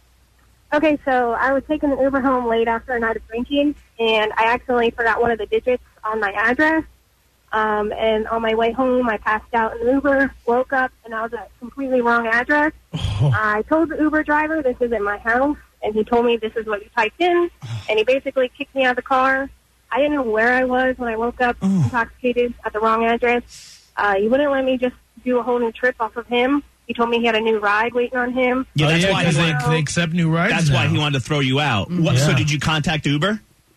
Okay, so I was taking an Uber home late after a night of drinking, and I accidentally forgot one of the digits on my address. Um, and on my way home, I passed out in the Uber, woke up, and I was at a completely wrong address. I told the Uber driver this isn't my house, and he told me this is what you typed in, and he basically kicked me out of the car. I didn't know where I was when I woke up intoxicated at the wrong address. Uh, he wouldn't let me just do a whole new trip off of him. He told me he had a new ride waiting on him. Yeah, that's oh, yeah, why 'cause he they, wanted, they accept new rides. that's now. why he wanted to throw you out. What, So Yeah. did you contact Uber?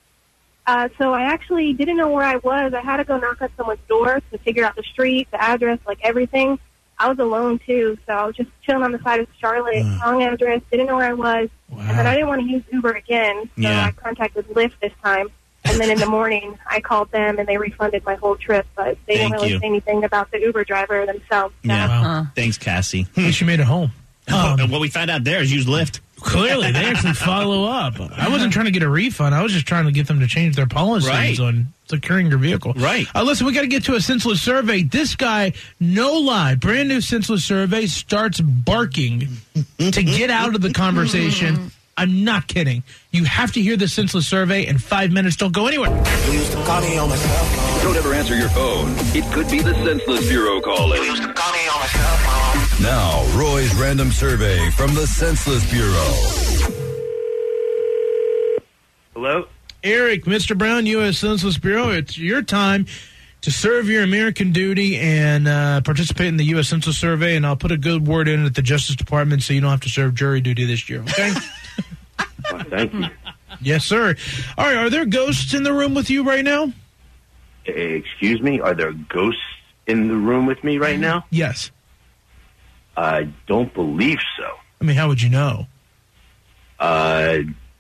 Uh, so I actually didn't know where I was. I had to go knock on someone's door to figure out the street, the address, like everything. I was alone, too, so I was just chilling on the side of Charlotte, Uh. wrong address, didn't know where I was. And then I didn't want to use Uber again, so Yeah. I contacted Lyft this time. And And then in the morning, I called them, and they refunded my whole trip, but they Thank didn't really you. say anything about the Uber driver themselves. Yeah. Wow. Thanks, Cassie. At least you made it home. Um, what we found out there is use Lyft. Clearly, they actually follow up. I wasn't trying to get a refund. I was just trying to get them to change their policies Right. on securing your vehicle. Right. Uh, listen, we got to get to a senseless survey. This guy, no lie, brand new senseless survey, starts barking to get out of the conversation. I'm not kidding. You have to hear the senseless survey in five minutes. Don't go anywhere. You used to call me on my cell phone. Don't ever answer your phone. It could be the Senseless Bureau calling. You used to call me on my cell phone. Now, Roy's random survey from the Senseless Bureau. Hello? Eric, Mister Brown, U S Senseless Bureau, it's your time to serve your American duty and uh, participate in the U S Census Survey, and I'll put a good word in at the Justice Department so you don't have to serve jury duty this year, okay? Oh, thank you. Yes, sir. All right, are there ghosts in the room with you right now? Excuse me? Are there ghosts in the room with me right now? Yes. I don't believe so. I mean, how would you know? Uh,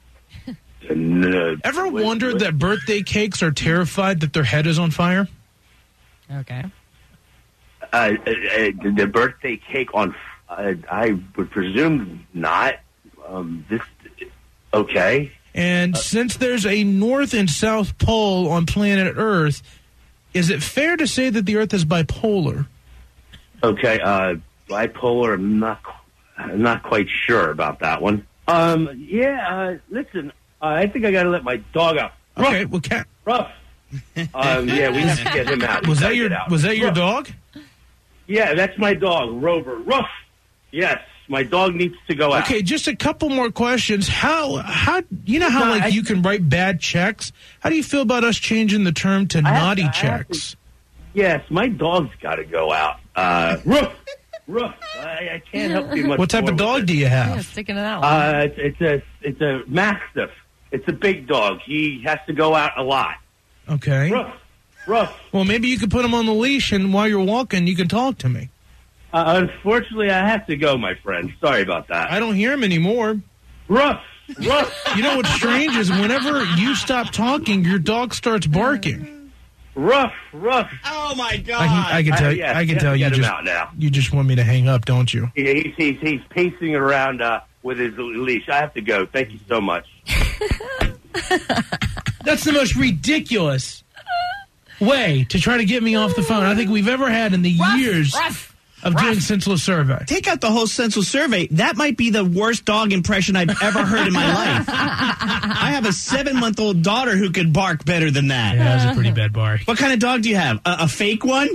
n- Ever what- wondered what- that birthday cakes are terrified that their head is on fire? Okay. Uh, uh, uh, the birthday cake on, uh, I would presume not. Um, this, okay. And since there's a North and South Pole on planet Earth, is it fair to say that the Earth is bipolar? Okay, uh, bipolar, I'm not, I'm not quite sure about that one. Um, yeah, uh, listen, uh, I think I gotta let my dog out. Ruff, Okay, well, Cat, Ruff. Um, yeah, we have to get him out. We was that gotta your get out. was that your Ruff. dog? Yeah, that's my dog, Rover. Ruff. Yes, my dog needs to go out. Okay, just a couple more questions. How how you know how No, like I- you can write bad checks? How do you feel about us changing the term to I have naughty to- I have checks? to- Yes, my dog's got to go out. Uh, Ruff. Ruff. I, I can't help you much. What type more of with dog this. do you Yeah, have? sticking to that one. Uh, it's, it's a it's a Mastiff. It's a big dog. He has to go out a lot. Okay. Ruff. Ruff. Well, maybe you could put him on the leash, and while you're walking, you can talk to me. Uh, unfortunately, I have to go, my friend. Sorry about that. I don't hear him anymore. Ruff. Ruff. You know what's strange is whenever you stop talking, your dog starts barking. Ruff. Ruff. Oh, my God. I can, I can tell. Uh, yes, I can yes, tell you get him just out now. you just want me to hang up, don't you? He, he's, he's he's pacing around uh, with his leash. I have to go. Thank you so much. That's the most ridiculous way to try to get me off the phone I think we've ever had in the years Ruff. of doing Senseless Survey. Take out the whole Senseless Survey. That might be the worst dog impression I've ever heard in my life. I have a seven-month-old daughter who could bark better than that. Yeah, that was a pretty bad bark. What kind of dog do you have? A, a fake one?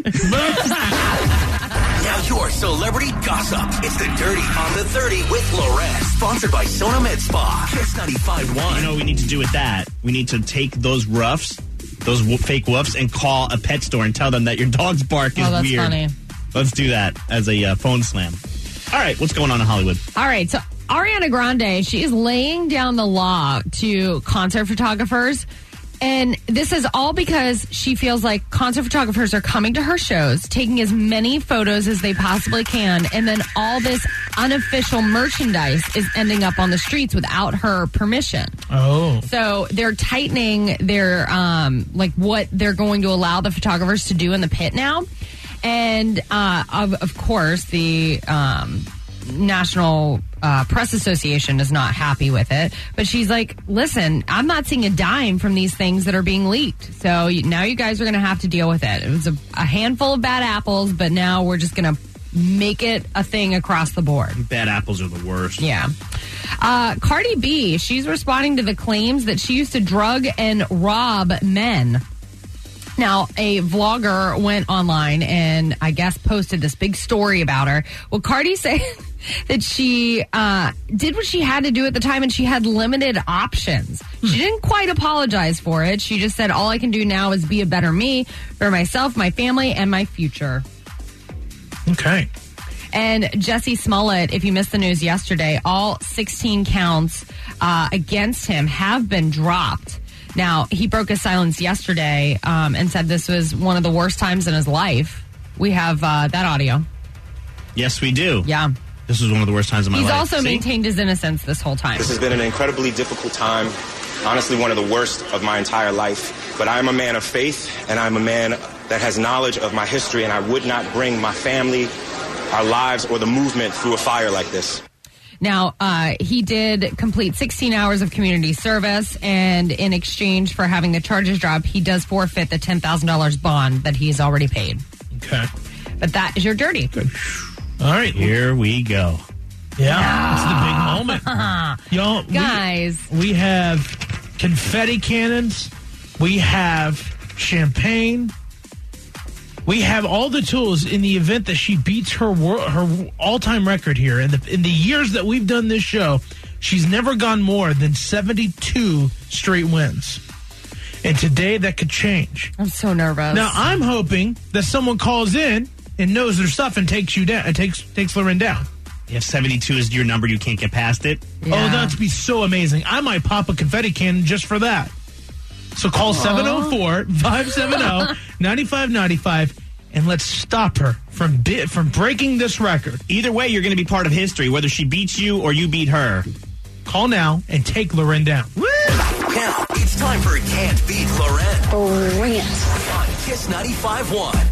Now your celebrity gossip. It's the Dirty on the thirty with Loren. Sponsored by Sona Med Spa. Kiss ninety-five point one. You know what we need to do with that? We need to take those roughs, those w- fake woofs, and call a pet store and tell them that your dog's bark is Oh, that's weird. funny. Let's do that as a uh, phone slam. All right, what's going on in Hollywood? All right, so Ariana Grande, she is laying down the law to concert photographers. And this is all because she feels like concert photographers are coming to her shows, taking as many photos as they possibly can, and then all this unofficial merchandise is ending up on the streets without her permission. Oh. So they're tightening their, um, like what they're going to allow the photographers to do in the pit now. And, uh, of, of course, the, um, National uh, Press Association is not happy with it, but she's like, listen, I'm not seeing a dime from these things that are being leaked. So you, now you guys are going to have to deal with it. It was a, a handful of bad apples, but now we're just going to make it a thing across the board. Bad apples are the worst. Yeah. Uh, Cardi B, she's responding to the claims that she used to drug and rob men. Now, a vlogger went online and I guess posted this big story about her. Well, Cardi said that she uh, did what she had to do at the time and she had limited options. She didn't quite apologize for it. She just said, all I can do now is be a better me for myself, my family, and my future. Okay. And Jussie Smollett, if you missed the news yesterday, all sixteen counts uh, against him have been dropped. Now, he broke his silence yesterday um, and said this was one of the worst times in his life. We have uh, that audio. Yes, we do. Yeah. This was one of the worst times of my He's life. also See? maintained his innocence this whole time. This has been an incredibly difficult time. honestly one of the worst of my entire life. But I'm a man of faith, and I'm a man that has knowledge of my history, and I would not bring my family, our lives, or the movement through a fire like this. Now, uh, he did complete sixteen hours of community service, and in exchange for having the charges dropped, he does forfeit the ten thousand dollars bond that he's already paid. Okay. But that is your dirty. Good. All right. Here we go. Yeah, it's the big moment. Y'all, Guys. We, we have confetti cannons. We have champagne. We have all the tools in the event that she beats her wor- her all-time record here. In the in the years that we've done this show, she's never gone more than seventy-two straight wins. And today that could change. I'm so nervous. Now I'm hoping that someone calls in and knows their stuff and takes you down and takes takes Lauren down. If seventy-two is your number, you can't get past it. Yeah. Oh, that'd be so amazing. I might pop a confetti cannon just for that. So call seven oh four, five seven oh, nine five nine five and let's stop her from bi- from breaking this record. Either way, you're going to be part of history, whether she beats you or you beat her. Call now and take Lauren down. Woo! Now, it's time for Can't Beat Lauren. Bring it. On Kiss ninety-five point one.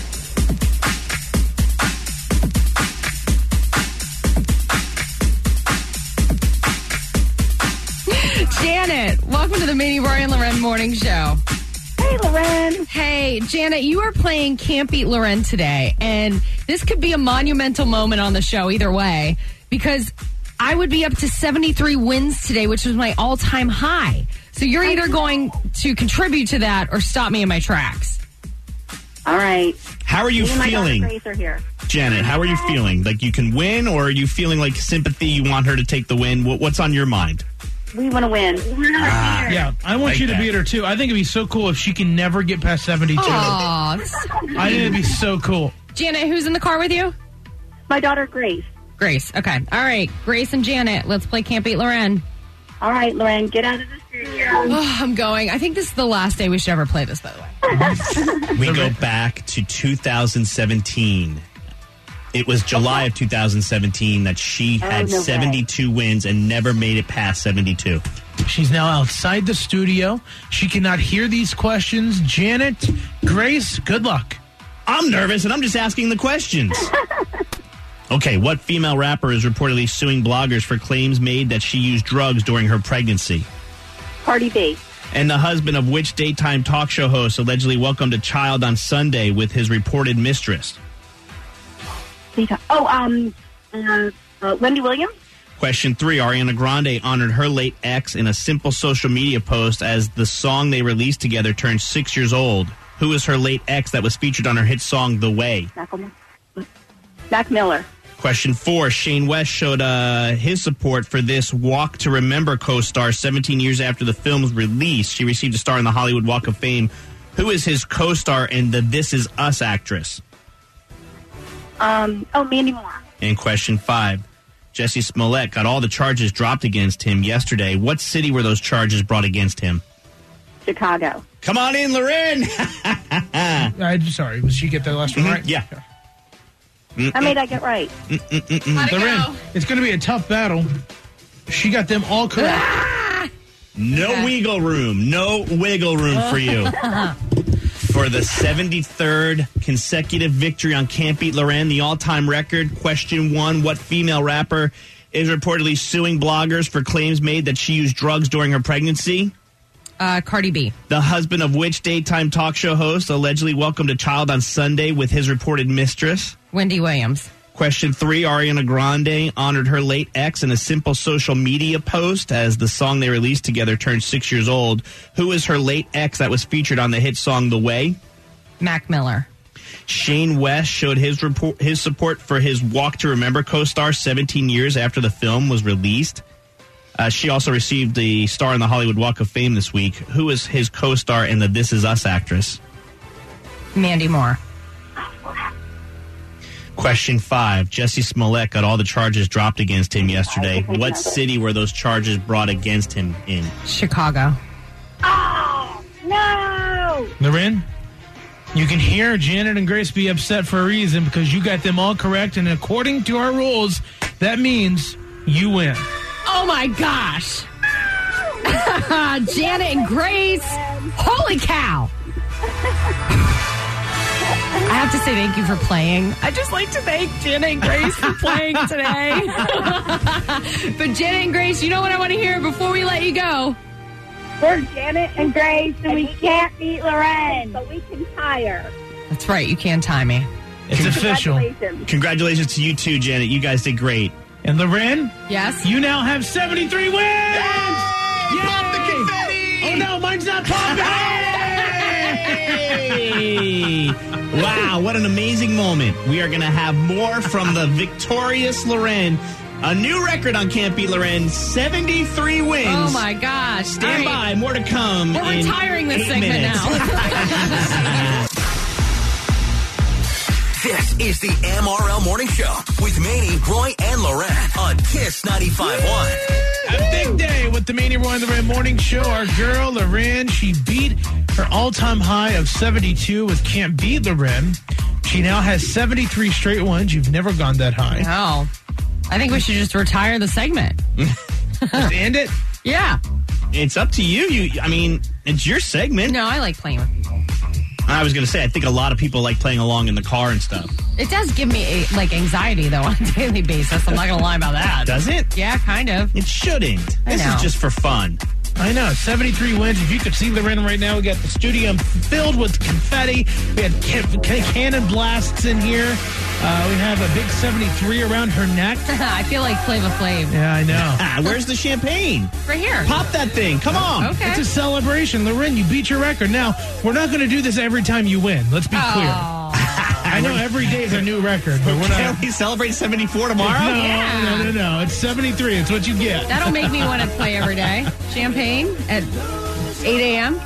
Janet, welcome to the Manny, Roy, and Lauren Morning Show. Hey, Lauren. Hey, Janet, you are playing Can't Beat Lauren today, and this could be a monumental moment on the show either way, because I would be up to seventy-three wins today, which was my all-time high. So you're either going to contribute to that or stop me in my tracks. All right. How are you Me and my daughter feeling, Grace are here. Janet? How are you feeling? Like you can win, or are you feeling like sympathy? You want her to take the win? What, what's on your mind? We want to win. Ah, Yeah, I want like you to that. beat her too. I think it'd be so cool if she can never get past seventy-two. Aw, I think it'd be so cool. Janet, who's in the car with you? My daughter Grace. Grace. Okay. All right. Grace and Janet, let's play Can't Beat Lauren. All right, Lauren, get out of the studio. Oh, I'm going. I think this is the last day we should ever play this, by the way. We go back to two thousand seventeen. It was July of two thousand seventeen that she Oh, had no way. seventy-two wins and never made it past seventy-two. She's now outside the studio. She cannot hear these questions. Janet, Grace, good luck. I'm nervous, and I'm just asking the questions. Okay, what female rapper is reportedly suing bloggers for claims made that she used drugs during her pregnancy? Cardi B. And the husband of which daytime talk show host allegedly welcomed a child on Sunday with his reported mistress? Oh, um, uh, uh, Wendy Williams. Question three, Ariana Grande honored her late ex in a simple social media post as the song they released together turned six years old. Who is her late ex that was featured on her hit song, The Way? Mac Miller. Question four, Shane West showed uh, his support for this Walk to Remember co-star seventeen years after the film's release. She received a star in the Hollywood Walk of Fame. Who is his co-star and the This Is Us actress? Um, oh, Mandy Moore. And question five, Jesse Smollett got all the charges dropped against him yesterday. What city were those charges brought against him? Chicago. Come on in, Lauren. I'm sorry. Was she get that last one right? Yeah. How many did I get right? Lauren, it's going to be a tough battle. She got them all correct. No wiggle room. No wiggle room for you. For the seventy-third consecutive victory on Can't Beat Lauren, the all-time record. Question one, what female rapper is reportedly suing bloggers for claims made that she used drugs during her pregnancy? Uh, Cardi B. The husband of which daytime talk show host allegedly welcomed a child on Sunday with his reported mistress? Wendy Williams. Question three, Ariana Grande honored her late ex in a simple social media post as the song they released together turned six years old. Who is her late ex that was featured on the hit song The Way? Mac Miller. Shane West showed his report, his support for his Walk to Remember co-star seventeen years after the film was released. Uh, she also received the star in the Hollywood Walk of Fame this week. Who is his co-star and the This Is Us actress? Mandy Moore. Question five, Jesse Smollett got all the charges dropped against him yesterday. What city were those charges brought against him in? Chicago. Oh, no! Lauren, you can hear Janet and Grace be upset for a reason because you got them all correct, and according to our rules, that means you win. Oh my gosh. Janet and Grace. Holy cow. I have to say thank you for playing. I just like to thank Janet and Grace for playing today. But Janet and Grace, you know what I want to hear before we let you go? We're Janet and Grace, and we can't beat Loren, but we can tie her. That's right. You can tie me. It's official. Congratulations. Congratulations to you two, Janet. You guys did great. And Loren? Yes? You now have seventy-three wins! Yay! Pop the confetti! Oh, no, mine's not popping! Hey! Wow, what an amazing moment. We are going to have more from the victorious Loren. A new record on Can't Beat Loren, seventy-three wins. Oh, my gosh. Stand All right. by, more to come. We're in retiring this eight segment minutes. now. This is the M R L Morning Show with Manny, Roy, and Loren on Kiss ninety-five point one. A big day with the Manny, Roy, and Loren Morning Show. Our girl, Loren, she beat her all-time high of seventy-two with Can't Beat Loren. She now has seventy-three straight ones. You've never gone that high. No. I think we should just retire the segment. Just end it? Yeah. It's up to you. You, I mean, it's your segment. No, I like playing with people. I was going to say, I think a lot of people like playing along in the car and stuff. It does give me, like, anxiety, though, on a daily basis. I'm not going to lie about that. Does it? Yeah, kind of. It shouldn't. I This know. is just for fun. I know, seventy-three wins. If you could see Loren right now, we got the studio filled with confetti. We had can- can- cannon blasts in here. Uh, we have a big seventy-three around her neck. I feel like Flava Flav. Yeah, I know. Ah, where's the champagne? Right here. Pop that thing. Come on. Okay. It's a celebration. Loren, you beat your record. Now, we're not going to do this every time you win. Let's be clear. Oh. I know every day is a new record, but we're Can not. we celebrate seventy-four tomorrow? No, Yeah. no, no, no. It's seventy-three. It's what you get. That'll make me want to play every day. Champagne at eight a.m.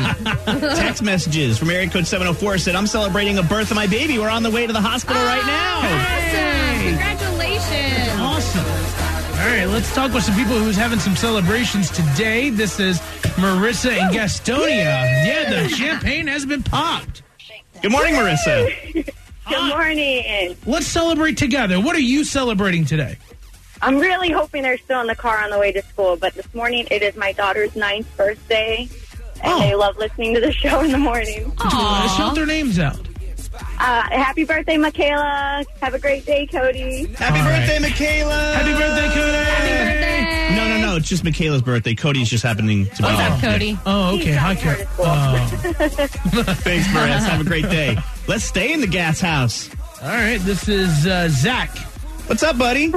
Text messages from area code seven oh four said, I'm celebrating a birth of my baby. We're on the way to the hospital right now. Awesome. Congratulations. Awesome. All right, let's talk with some people who's having some celebrations today. This is Marissa in Gastonia. Yeah, the champagne has been popped. Good morning, Marissa. Good morning. Let's celebrate together. What are you celebrating today? I'm really hoping they're still in the car on the way to school, but this morning it is my daughter's ninth birthday, and Oh. they love listening to the show in the morning. Let's shout their names out. Uh, happy birthday, Michaela. Have a great day, Cody. Happy All birthday, right. Michaela. Happy birthday, Cody. Happy birthday. No, no, no. It's just Michaela's birthday. Cody's just happening to be What's there. up, Cody? Oh, okay. Hi, Cody. Oh. Thanks, Marissa. Have a great day. Let's stay in the gas house. All right, this is uh, Zach. What's up, buddy?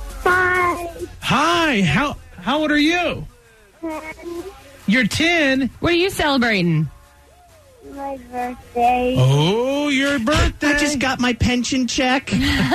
Bye. Hi. How how old are you? You're ten. What are you celebrating? My birthday. Oh, your birthday. I just got my pension check.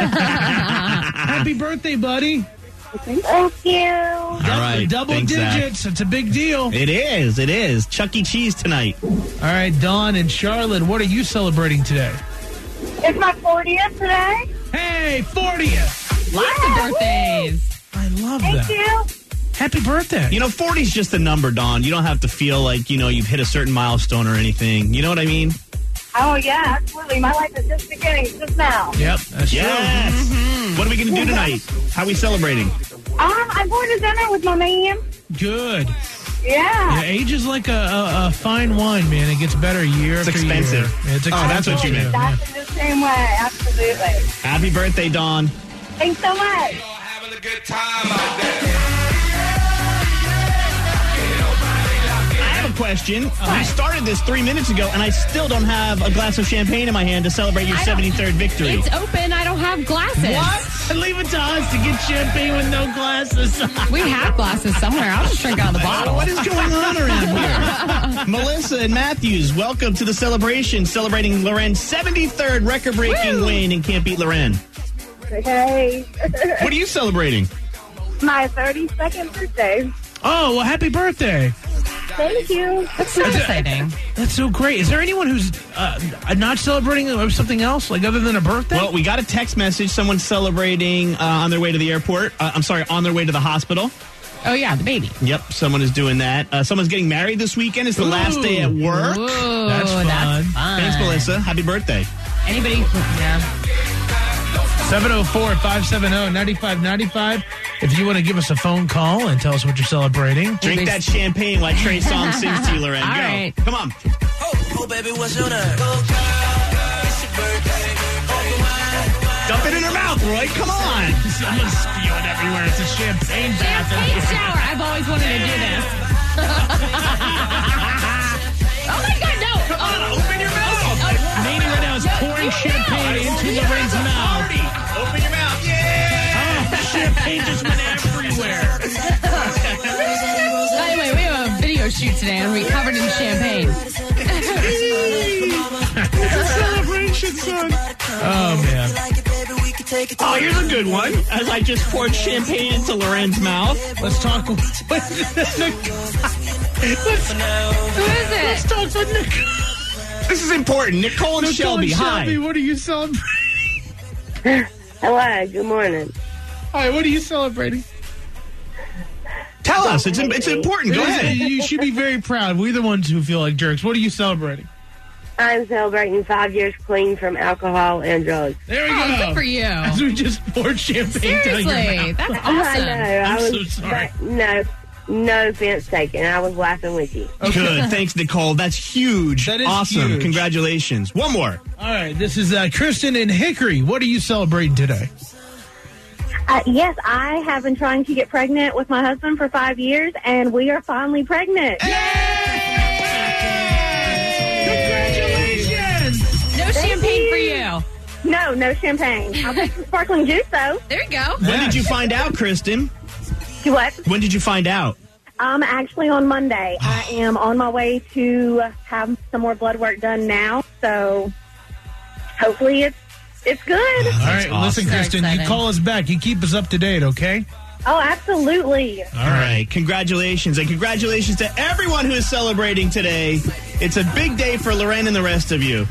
Happy birthday, buddy. Thank you. All right. Double Thanks, Zach. digits. It's a big deal. It is. It is. Chuck E. Cheese tonight. All right, Dawn and Charlotte, what are you celebrating today? It's my fortieth today. Hey, fortieth. Lots of birthdays. I love Thank that. you. Happy birthday. You know, forty is just a number, Dawn. You don't have to feel like, you know, you've hit a certain milestone or anything. You know what I mean? Oh, yeah, absolutely. My life is just beginning just now. Yep, that's Yes. Mm-hmm. What are we going to do tonight? How are we celebrating? Um, I'm going to dinner with my man. true. Good. Yeah. Yeah, age is like a, a, a fine wine, man. It gets better year It's after expensive. year. Yeah, it's Oh, expensive. that's what you meant. Yeah. That's in the same way. Absolutely. Happy birthday, Dawn. Thanks so much. Having a good time out there. I have a question. We started this three minutes ago, and I still don't have a glass of champagne in my hand to celebrate your I don't- seventy-third victory. It's open. I don't have glasses. What? Leave it to us to get champagne with no glasses. We have glasses somewhere. I'll just drink out of the bottle. What is going on around here? Melissa and Matthews, welcome to the celebration, celebrating Loren's seventy-third record-breaking Woo! win in Can't Beat Loren. Hey. What are you celebrating? My thirty-second birthday. Oh, well, happy birthday. Thank you. That's so exciting. That's so great. Is there anyone who's uh, not celebrating or something else, like other than a birthday? Well, we got a text message. Someone's celebrating uh, on their way to the airport. Uh, I'm sorry, on their way to the hospital. Oh, yeah, the baby. Yep, someone is doing that. Uh, someone's getting married this weekend. It's the last day at work. Ooh, That's fun. That's fun. Thanks, Melissa. Happy birthday. Anybody? Yeah. seven oh four, five seven oh, nine five nine five. If you want to give us a phone call and tell us what you're celebrating. Drink that champagne while Trey Songz sings to you, Loren. All Go. right. Come on. Oh, oh, baby, what's your name? It's your birthday. Dump it in her mouth, Roy. Come on. Someone's spewing everywhere. It's a champagne bath. Champagne shower. I've always wanted to do this. Oh, my God, no. Come on, open your mouth. Manny right now is pouring champagne into Loren's mouth. Open your mouth. Yeah. Oh, champagne just went everywhere. By the way, we have a video shoot today, and we covered in champagne. It's a celebration, son. Oh, man. Oh, here's a good one. As I just poured champagne into Loren's mouth. Let's talk. Let's, Who is it? let's talk with Nick. This is important. Nicole and Nicole Shelby, and hi. Shelby, what are you celebrating? Hello, good morning. Hi, what are you celebrating? Tell us. It's it's important. Go It is- ahead. You should be very proud. We're the ones who feel like jerks. What are you celebrating? I'm celebrating five years clean from alcohol and drugs. There we Oh, go. good for you. As we just poured champagne down your Seriously, mouth. that's I know. awesome. I I'm was, so sorry. but no, no offense taken. I was laughing with you. Good. Thanks, Nicole. That's huge. That is awesome. huge. Congratulations. One more. All right, this is uh, Kristen in Hickory. What are you celebrating today? Uh, yes, I have been trying to get pregnant with my husband for five years, and we are finally pregnant. Congratulations! No champagne for you. No, no champagne. I'll take some sparkling juice, though. There you go. When did you find out, Kristen? Do what? When did you find out? Um, actually, on Monday, I am on my way to have some more blood work done now, so hopefully it's it's good. All right, awesome. listen, So Kristen, you exciting. call us back. You keep us up to date, okay? Oh, absolutely. All right. Congratulations. And congratulations to everyone who is celebrating today. It's a big day for Loren and the rest of you.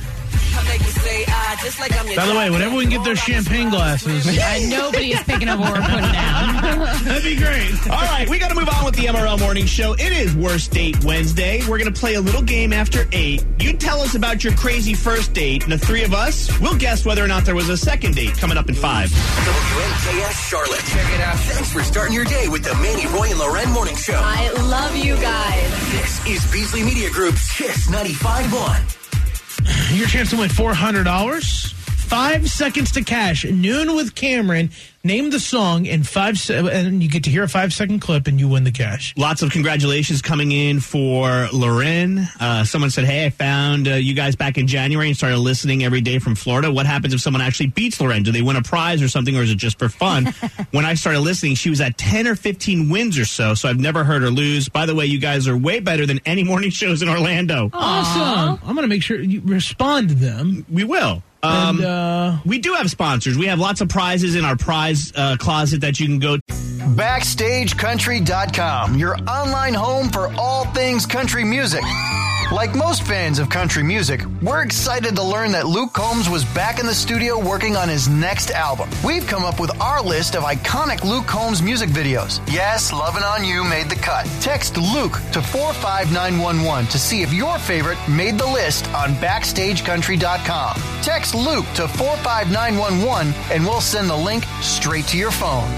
By the way, whenever we can get those champagne glasses, Uh, nobody is picking up what we're putting down. that'd be great. All right, we got to move on with the M R L Morning Show. It is Worst Date Wednesday. We're going to play a little game after eight. You tell us about your crazy first date, and the three of us will guess whether or not there was a second date coming up in five. W N K S Charlotte. Check it out. Thanks for starting your day with the Manny, Roy, and Loren Morning Show. I love you guys. This is Beasley Media Group's Kiss ninety-five point one. Your chance to win four hundred dollars. Five seconds to cash. Noon with Cameron. Name the song in five se- and you get to hear a five-second clip, and you win the cash. Lots of congratulations coming in for Loren. Uh, someone said, hey, I found uh, you guys back in January and started listening every day from Florida. What happens if someone actually beats Loren? Do they win a prize or something, or is it just for fun? When I started listening, she was at ten or fifteen wins or so, so I've never heard her lose. By the way, you guys are way better than any morning shows in Orlando. Awesome. I'm going to make sure you respond to them. We will. Um, And, uh, we do have sponsors. We have lots of prizes in our prize uh, closet that you can go Backstage Country dot com, your online home for all things country music. Like most fans of country music, we're excited to learn that Luke Combs was back in the studio working on his next album. We've come up with our list of iconic Luke Combs music videos. Yes, Lovin' On You made the cut. Text Luke to four five nine one one to see if your favorite made the list on Backstage Country dot com. Text Luke to four five nine one one and we'll send the link straight to your phone.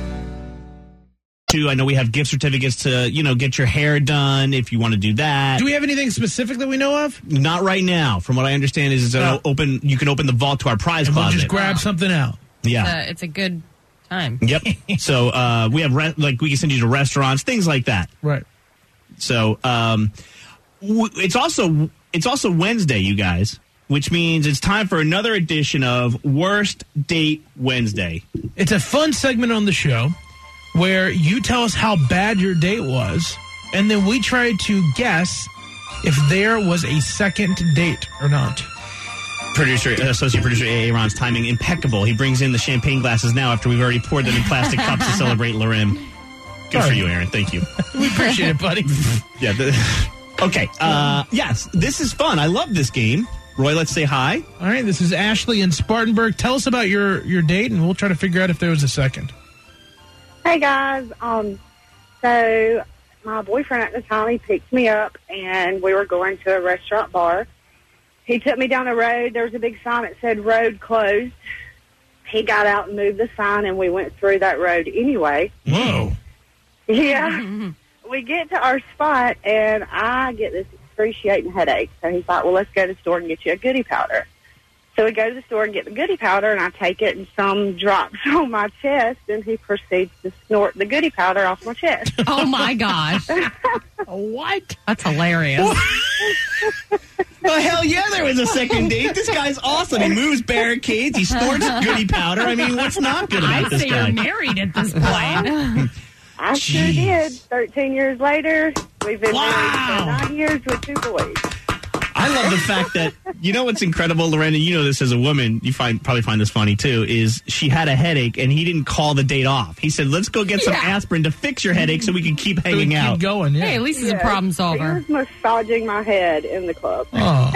to. I know we have gift certificates to, you know, get your hair done if you want to do that. Do we have anything specific that we know of? Not right now. From what I understand is, is Oh. open. You can open the vault to our prize And we'll closet. just grab something out. Yeah. Uh, it's a good time. Yep. So uh, we have re- like we can send you to restaurants, things like that. Right. So um, w- it's also it's also Wednesday, you guys, which means it's time for another edition of Worst Date Wednesday. It's a fun segment on the show where you tell us how bad your date was, and then we try to guess if there was a second date or not. Producer, uh, associate producer A A. Ron's timing impeccable. He brings in the champagne glasses now after we've already poured them in plastic cups to celebrate Loren. Good for you, Aaron. Thank you. We appreciate it, buddy. Yeah. The, okay. Uh, yes, this is fun. I love this game. Roy, let's say hi. All right, this is Ashley in Spartanburg. Tell us about your, your date, and we'll try to figure out if there was a second. Hey guys, um, so my boyfriend at the time, he picked me up and we were going to a restaurant bar. He took me down the road. There was a big sign that said road closed. he got out and moved the sign, and we went through that road anyway. Whoa. Yeah. We get to our spot, and I get this excruciating headache. So he thought, well, let's go to the store and get you a goody powder. So we go to the store and get the goody powder, and I take it, and some drops on my chest, and he proceeds to snort the goody powder off my chest. Oh, my gosh. What? That's hilarious. Well, hell yeah, there was a second date. This guy's awesome. He moves barricades. He snorts goody powder. I mean, what's not good about I'd this say guy? you're married at this point. I sure Jeez. did. Thirteen years later, we've been Wow. married for nine years with two boys. I love the fact that, you know what's incredible, Lorena, you know this as a woman, you find probably find this funny too, is she had a headache and he didn't call the date off. He said, let's go get some Yeah. aspirin to fix your headache so we can keep So we hanging keep out. going, yeah. Hey, at least he's a Yeah. problem He solver. was massaging my head in the club. Oh.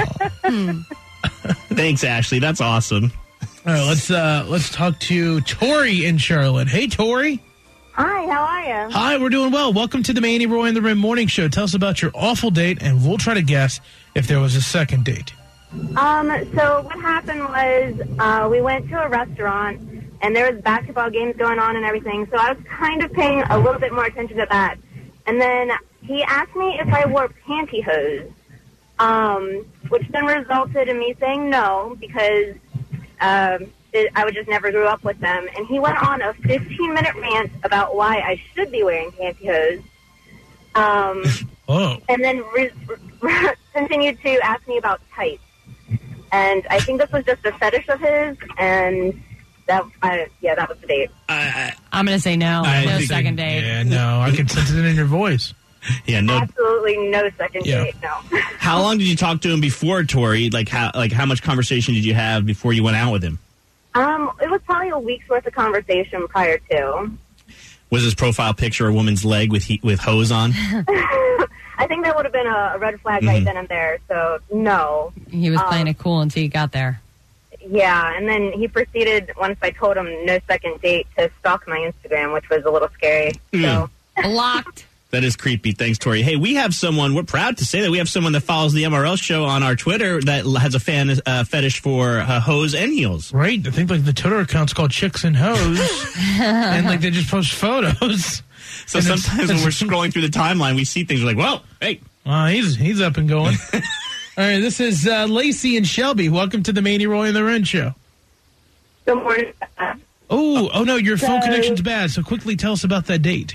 Thanks, Ashley. That's awesome. All right, let's uh, let's talk to Tori in Charlotte. Hey, Tori. Hi, how are you? Hi, we're doing well. Welcome to the Manny Roy and the Rim Morning Show. Tell us about your awful date, and we'll try to guess if there was a second date. Um, so what happened was uh, we went to a restaurant, and there was basketball games going on and everything, so I was kind of paying a little bit more attention to that. And then he asked me if I wore pantyhose, um, which then resulted in me saying no, because um, it, I would just never grew up with them. And he went on a fifteen-minute rant about why I should be wearing pantyhose. Um, Oh. and then re- re- continued to ask me about tights. And I think this was just a fetish of his, and that, I, yeah, that was the date. I, I'm going to say no. I no think- second date. Yeah, no, I can sense it in your voice. I, yeah, no. Absolutely no second Yeah. date, no. How long did you talk to him before, Tori? Like how like how much conversation did you have before you went out with him? Um, it was probably a week's worth of conversation prior to. Was his profile picture a woman's leg with he, with hose on? I think that would have been a, a red flag right Mhm. then and there, so no. He was Um, playing it cool until you got there. Yeah, and then he proceeded, once I told him no second date, to stalk my Instagram, which was a little scary. So. Blocked. That is creepy. Thanks, Tori. Hey, we have someone, we're proud to say that we have someone that follows the M R L show on our Twitter that has a fan uh, fetish for uh, hose and heels. Right? I think like the Twitter account's called Chicks and Hoes, and like they just post photos. So And it's- sometimes when we're scrolling through the timeline, we see things we're like, whoa, hey. Uh, he's he's up and going. All right, this is uh, Lacey and Shelby. Welcome to the Manny Roy and the Ren Show. Good morning. Oh, oh no, your phone So- connection's bad. So quickly tell us about that date.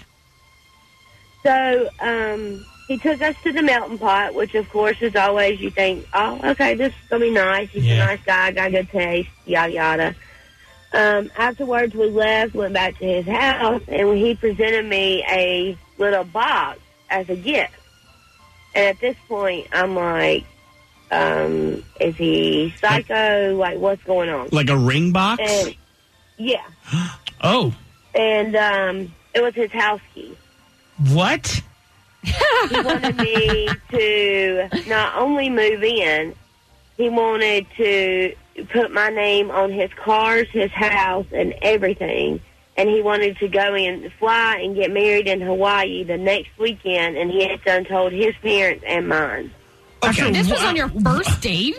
So um, he took us to the melting pot, which, of course, as always, you think, oh, okay, this is going to be nice. He's Yeah. a nice guy, got good taste, yada, yada. Um, afterwards, we left, went back to his house, and he presented me a little box as a gift. And at this point, I'm like, um, is he psycho? Like, what's going on? Like a ring box? And, yeah. Oh. And um, it was his house key. What? He wanted me to not only move in, he wanted to put my name on his cars, his house, and everything. And he wanted to go and fly and get married in Hawaii the next weekend, and he had done told his parents and mine. Okay, this was on your first date?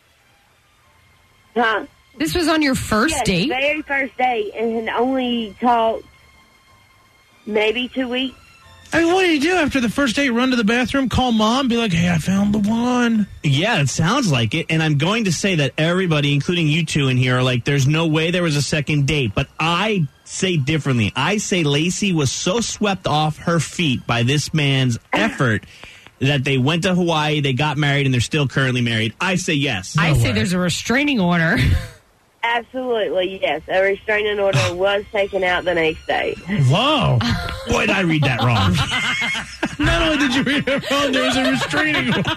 Huh? This was on your first yes, date? very first date, and had only talked maybe two weeks. I mean, what do you do after the first date? Run to the bathroom, call mom, be like, hey, I found the one. Yeah, it sounds like it. And I'm going to say that everybody, including you two in here, are like, there's no way there was a second date. But I say differently. I say Lacey was so swept off her feet by this man's effort that they went to Hawaii, they got married, and they're still currently married. I say yes. I say there's a restraining order. Absolutely, yes. A restraining order was taken out the next day. Whoa. Boy, did I read that wrong. Not only did you read it wrong, there was a restraining order.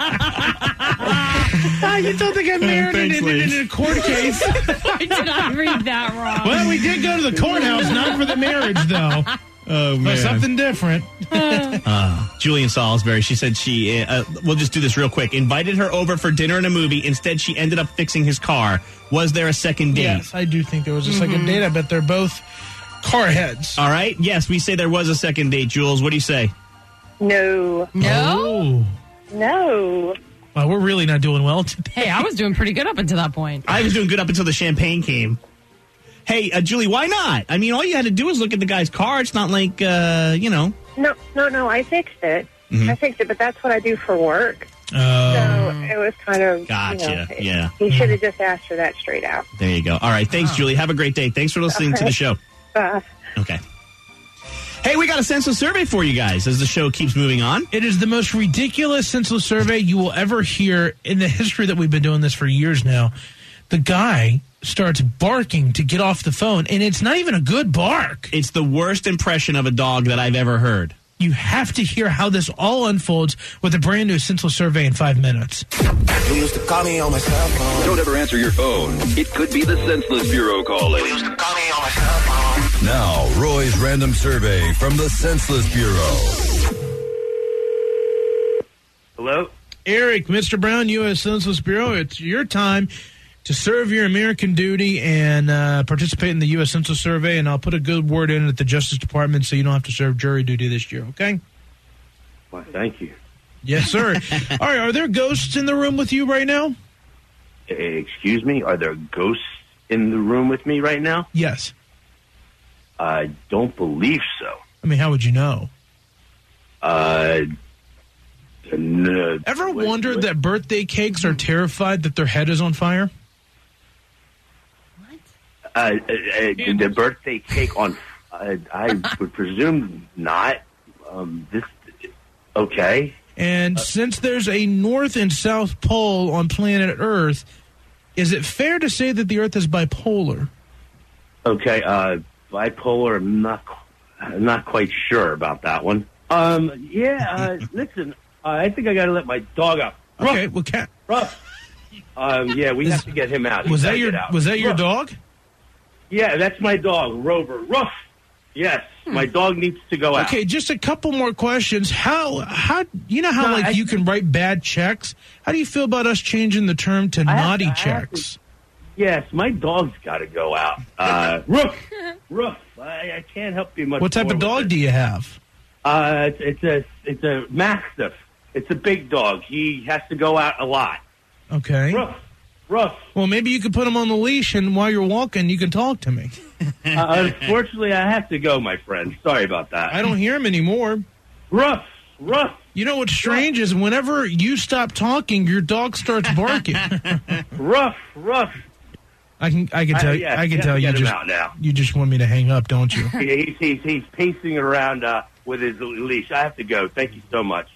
Ah, you don't think I'm married Thanks, in, in, in, Liz. in a court case? Why did I read that wrong? Well, we did go to the courthouse, not for the marriage, though. Oh, But man. something different. Uh, Julian Salisbury, she said she, uh, we'll just do this real quick, invited her over for dinner and a movie. Instead, she ended up fixing his car. Was there a second date? Yes, I do think there was a second date. I bet they're both car heads. All right. Yes, we say there was a second date. Jules, what do you say? No. No? Oh. No. Wow, we're really not doing well today. Hey, I was doing pretty good up until that point. I was doing good up until the champagne came. Hey, uh, Julie, why not? I mean, all you had to do was look at the guy's car. It's not like, uh, you know. No, no, no. I fixed it. Mhm. I fixed it, but that's what I do for work. Oh. So it was kind of. Gotcha, You know, yeah. He should have just asked for that straight out. There you go. All right, thanks, Julie. Have a great day. Thanks for listening to the show. Uh, Okay. Hey, we got a senseless survey for you guys as the show keeps moving on. It is the most ridiculous senseless survey you will ever hear in the history that we've been doing this for years now. The guy starts barking to get off the phone, and it's not even a good bark. It's the worst impression of a dog that I've ever heard. You have to hear how this all unfolds with a brand new senseless survey in five minutes. You used to call me on my cell phone. Don't ever answer your phone. It could be the Senseless Bureau calling. You used to call me on my cell phone. Now, Roy's random survey from the Senseless Bureau. Hello? Eric, Mister Brown, U S Senseless Bureau, it's your time to serve your American duty and uh, participate in the U S Census Survey, and I'll put a good word in at the Justice Department so you don't have to serve jury duty this year, okay? Well, thank you. Yes, sir. All right, are there ghosts in the room with you right now? Uh, excuse me? Are there ghosts in the room with me right now? Yes. I don't believe so. I mean, how would you know? Uh, no. Ever wondered that birthday cakes are terrified that their head is on fire? Uh, uh, uh, the birthday cake on, uh, I would presume not. Um, this, okay. And since there's a north and south pole on planet Earth, is it fair to say that the Earth is bipolar? Okay, uh, bipolar, I'm not, I'm not quite sure about that one. Um, yeah, uh, listen, uh, I think I gotta let my dog out. Ruff, Okay, well, cat. Ruff. Um, yeah, we have to get him out. He's Was that gotta your get out. Was that your Ruff. dog? Yeah, that's my dog, Rover. Ruff. Yes, my dog needs to go out. Okay, just a couple more questions. How how you know how No, like I- you can write bad checks? How do you feel about us changing the term to I have naughty to- I have checks? to- Yes, my dog's got to go out. Uh, Ruff. Ruff. I, I can't help you much. What type more of with dog it. do you have? Uh, it's, it's a it's a Mastiff. It's a big dog. He has to go out a lot. Okay. Ruff. Ruff. Well, maybe you could put him on the leash, and while you're walking, you can talk to me. Uh, unfortunately, I have to go, my friend. Sorry about that. I don't hear him anymore. Ruff. Ruff. You know what's strange is whenever you stop talking, your dog starts barking. Ruff. Ruff. I can I can I- tell yeah, I you can have tell to you get him just out now. you just want me to hang up, don't you? He- he's, he's, he's pacing around uh, with his leash. I have to go. Thank you so much.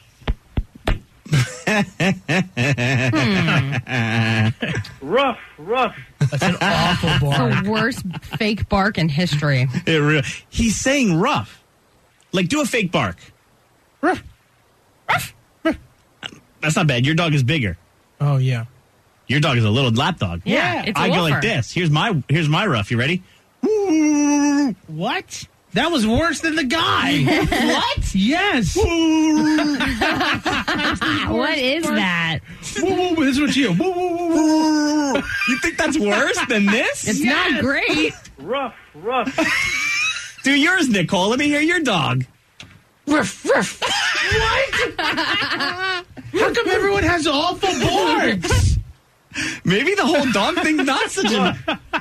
Ruff. Ruff. That's an awful bark. The worst fake bark in history. It re- He's saying rough. Like, do a fake bark. Ruff. That's not bad. Your dog is bigger. Oh yeah. Your dog is a little lap dog. Yeah, it's a I go like woofer. this. Here's my here's my rough. You ready? What? That was worse than the guy. What? Yes. What is that? Woo, woo, woo, this is what you. Woo, woo, woo, woo. You think that's worse than this? It's not great. Ruff. Ruff. Do yours, Nicole. Let me hear your dog. Ruff, ruff. What? How come everyone has awful barks? Maybe the whole dog thing's not such a...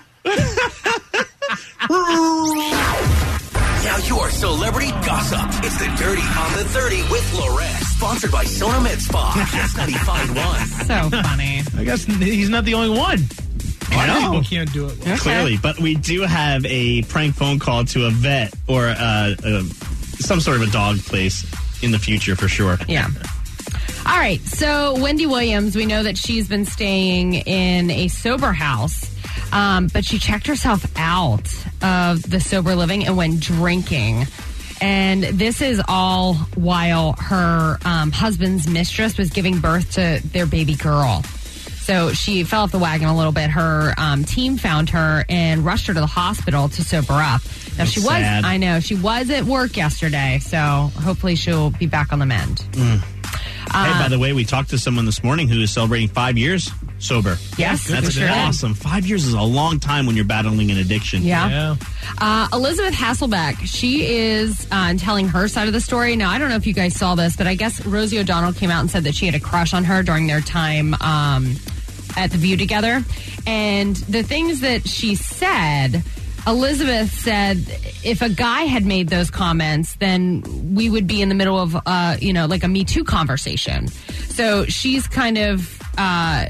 Now your celebrity gossip. It's the Dirty on the thirty with Lorette. Sponsored by Sona Med Spa. Kiss ninety-five point one. So funny. I guess he's not the only one. I know. People can't do it. Clearly, but we do have a prank phone call to a vet or uh, uh, some sort of a dog place in the future for sure. Yeah. All right. So Wendy Williams, we know that she's been staying in a sober house, um, but she checked herself out of the sober living and went drinking. And this is all while her um, husband's mistress was giving birth to their baby girl. So she fell off the wagon a little bit. Her um, team found her and rushed her to the hospital to sober up. Now That's she was, sad. I know, she was at work yesterday. So hopefully she'll be back on the mend. Mm. Hey, by the way, we talked to someone this morning who is celebrating five years sober. Yes, That's we sure did. awesome. Five years is a long time when you're battling an addiction. Yeah. Uh, Elizabeth Hasselbeck, she is uh, telling her side of the story. Now, I don't know if you guys saw this, but I guess Rosie O'Donnell came out and said that she had a crush on her during their time um, at The View together. And the things that she said, Elizabeth said if a guy had made those comments, then we would be in the middle of, uh, you know, like a Me Too conversation. So she's kind of, uh,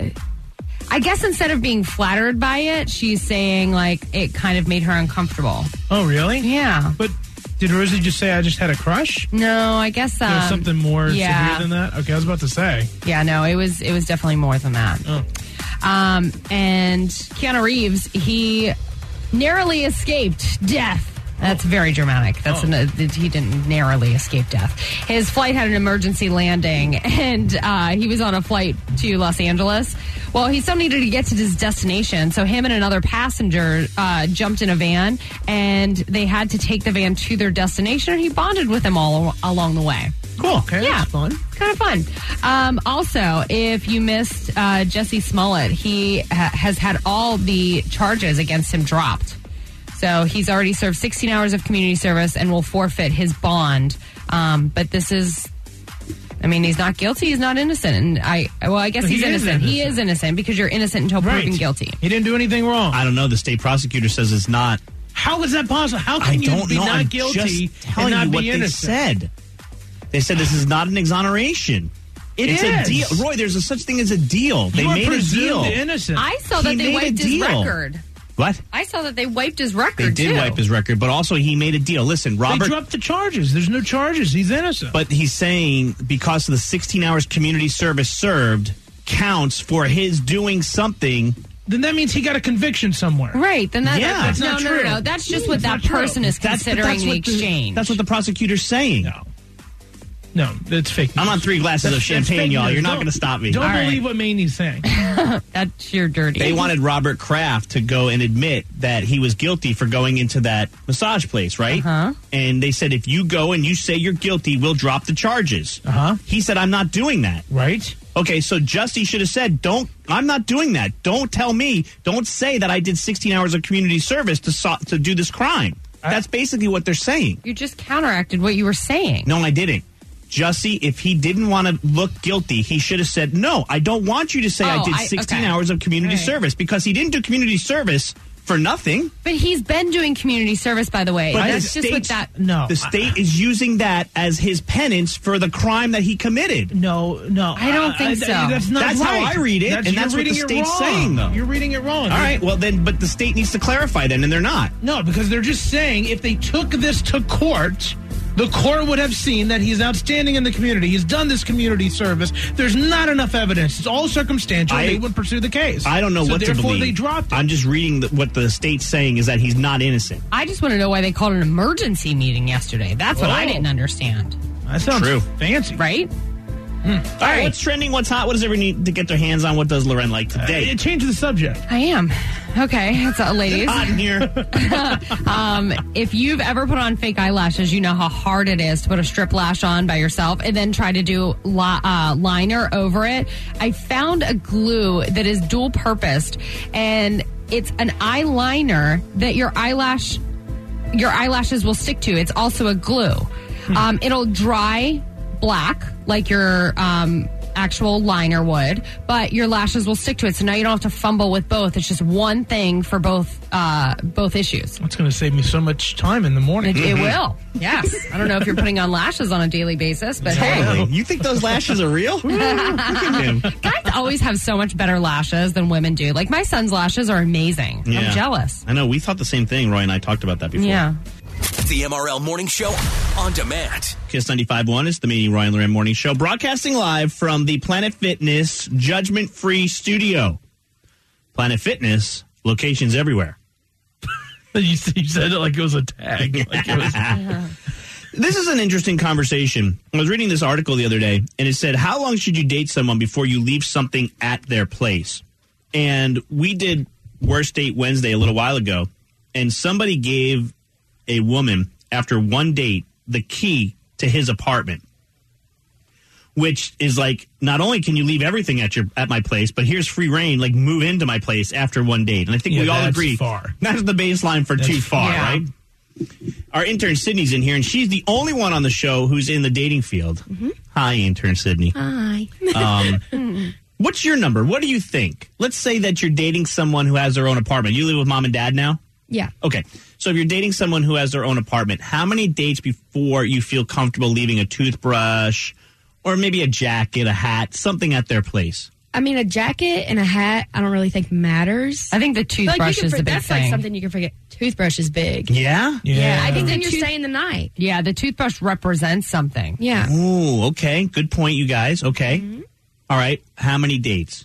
I guess instead of being flattered by it, she's saying like it kind of made her uncomfortable. Oh, really? Yeah. But did Rosie just say I just had a crush? No, I guess um, There's something more yeah. severe than that? Okay, I was about to say. Yeah, no, it was it was definitely more than that. Oh. Um, and Keanu Reeves, he narrowly escaped death. That's very dramatic. That's Oh. an, he didn't narrowly escape death. His flight had an emergency landing, and uh, he was on a flight to Los Angeles. Well, he still needed to get to his destination, so him and another passenger uh, jumped in a van, and they had to take the van to their destination, and he bonded with them all along the way. Cool. Okay, Yeah. that's fun. Kind of fun. Um, also, if you missed uh, Jesse Smollett, he ha- has had all the charges against him dropped. So he's already served sixteen hours of community service and will forfeit his bond. Um, but this is, I mean, he's not guilty. He's not innocent. And I, well, I guess But he's he is innocent. He innocent. is innocent because you're innocent until Right. proven guilty. He didn't do anything wrong. I don't know. The state prosecutor says it's not. How is that possible? How can I you don't be know. not I'm guilty just telling and not you what be they innocent? said. They said this is not an exoneration. It it's is. a deal. Roy, there's a such thing as a deal. They You are made a presumed deal. innocent. I saw He that they made a wiped his deal. record. What? I saw that they wiped his record, They did too. wipe his record, but also he made a deal. Listen, They Robert. dropped the charges. There's no charges. He's innocent. But he's saying because of the sixteen hours community service served counts for his doing something. Then that means he got a conviction somewhere. Right. Then that, Yeah. that- That's no, not no, no, true. no. That's just Mm, what it's that not true. person is That's- but considering that's the what exchange. that's what the prosecutor's saying. No. No, it's fake news. I'm on three glasses That's- of that's champagne, fake y'all. news. You're not Don't- going to stop me. Don't All right. believe what Maney's saying. That's your dirty. They wanted Robert Kraft to go and admit that he was guilty for going into that massage place, right? Uh-huh. And they said, if you go and you say you're guilty, we'll drop the charges. Uh-huh. He said, I'm not doing that. Right? Okay, so Justy should have said, "Don't. I'm not doing that. Don't tell me. Don't say that I did sixteen hours of community service to so, to do this crime." I- That's basically what they're saying. You just counteracted what you were saying. No, I didn't. Justy, if he didn't want to look guilty, he should have said, "No, I don't want you to say I Oh, did I- sixteen okay. hours of community All right. service," because he didn't do community service for nothing. But he's been doing community service, by the way. But That's the just what state's- that. No. The state is using that as his penance for the crime that he committed. No, no. I don't think so. That's not That's how right. I read it, and you're that's what the reading it state's wrong. saying, though. You're reading it wrong. All right, well then, but the state needs to clarify then, and they're not. No, because they're just saying if they took this to court, the court would have seen that he's outstanding in the community. He's done this community service. There's not enough evidence. It's all circumstantial. I- they would pursue the case. I don't know so what to therefore believe. they dropped it. I'm just reading the, what the state's saying is that he's not innocent. I just want to know why they called an emergency meeting yesterday. That's what I Oh. didn't understand. That sounds True. fancy. Right? All right, what's trending? What's hot? What does everyone need to get their hands on? What does Loren like today? Uh, change the subject. I am. Okay, it's uh, ladies. Hot in here. um, if you've ever put on fake eyelashes, you know how hard it is to put a strip lash on by yourself and then try to do li- uh, liner over it. I found a glue that is dual purposed, and it's an eyeliner that your eyelash, your eyelashes will stick to. It's also a glue. Um, it'll dry black like your um, actual liner would, but your lashes will stick to it. So now you don't have to fumble with both. It's just one thing for both uh, both issues. That's going to save me so much time in the morning. It, it will. Yes. I don't know if you're putting on lashes on a daily basis, but hey. Totally. You think those lashes are real? Look at him. Guys always have so much better lashes than women do. Like my son's lashes are amazing. Yeah. I'm jealous. I know. We thought the same thing. Roy and I talked about that before. Yeah. The M R L Morning Show on demand. Kiss ninety-five point one is the Manny Roy and Loren Morning Show, broadcasting live from the Planet Fitness Judgment Free Studio. Planet Fitness, locations everywhere. you, you said it like it was a tag. Like it was, This is an interesting conversation. I was reading this article the other day, and it said, how long should you date someone before you leave something at their place? And we did Worst Date Wednesday a little while ago, and somebody gave a woman, after one date, the key to his apartment, which is like, not only can you leave everything at your at my place, but here's free reign, like move into my place after one date. And I think Yeah, we all that's agree far. that's the baseline for That's- too far, yeah. right? Our intern Sydney's in here, and she's the only one on the show who's in the dating field. Hi, intern Sydney. Hi. Um, what's your number? What do you think? Let's say that you're dating someone who has their own apartment. You live with mom and dad now? Yeah. Okay. So if you're dating someone who has their own apartment, how many dates before you feel comfortable leaving a toothbrush or maybe a jacket, a hat, something at their place? I mean, a jacket and a hat, I don't really think matters. I think the But, like, you toothbrush can is for- the big That's thing. like something you can forget. Toothbrush is big. Yeah? Yeah, I think then The you're tooth- staying the night. Yeah, the toothbrush represents something. Yeah. Ooh, okay. Good point, you guys. Okay. All right. How many dates?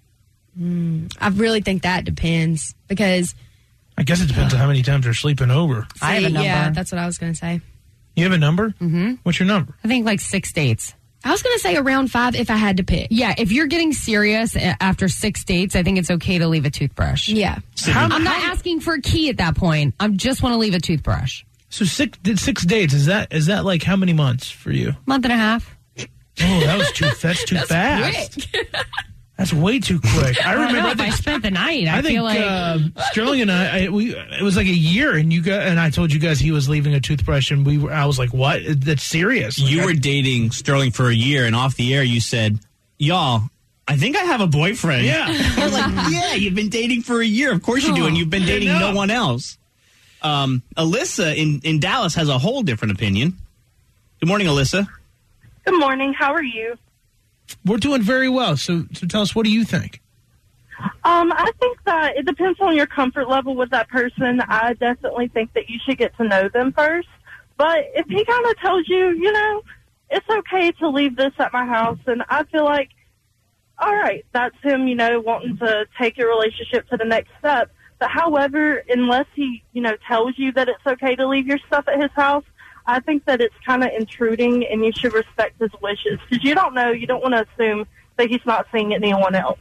Mm, I really think that depends because I guess it depends on how many times they're sleeping over. I have a number. Yeah, that's what I was going to say. You have a number? Mm-hmm. What's your number? I think like six dates. I was going to say around five if I had to pick. Yeah, if you're getting serious a- after six dates, I think it's okay to leave a toothbrush. Yeah. How- I'm not how- asking for a key at that point. I just want to leave a toothbrush. So six did six dates. Is that is that like how many months for you? Month and a half. Oh, that was too that's too fast. That's way too quick. I I don't remember know I if think, I spent the night. I, I think feel like uh, Sterling and I, I we it was like a year, and you got and I told you guys he was leaving a toothbrush, and we were. I was like, "What? That's serious." Like, You I- were dating Sterling for a year, and off the air you said, y'all, I think I have a boyfriend. Yeah. I was like, yeah, you've been dating for a year. Of course you do, and you've been dating I no know. one else. Um, Alyssa in, in Dallas has a whole different opinion. Good morning, Alyssa. Good morning. How are you? We're doing very well. So, so tell us, what do you think? Um, I think that it depends on your comfort level with that person. I definitely think that you should get to know them first. But if he kind of tells you, you know, it's okay to leave this at my house, and I feel like, all right, that's him, you know, wanting to take your relationship to the next step. But however, unless he, you know, tells you that it's okay to leave your stuff at his house, I think that it's kind of intruding, and you should respect his wishes. Because you don't know, you don't want to assume that he's not seeing anyone else.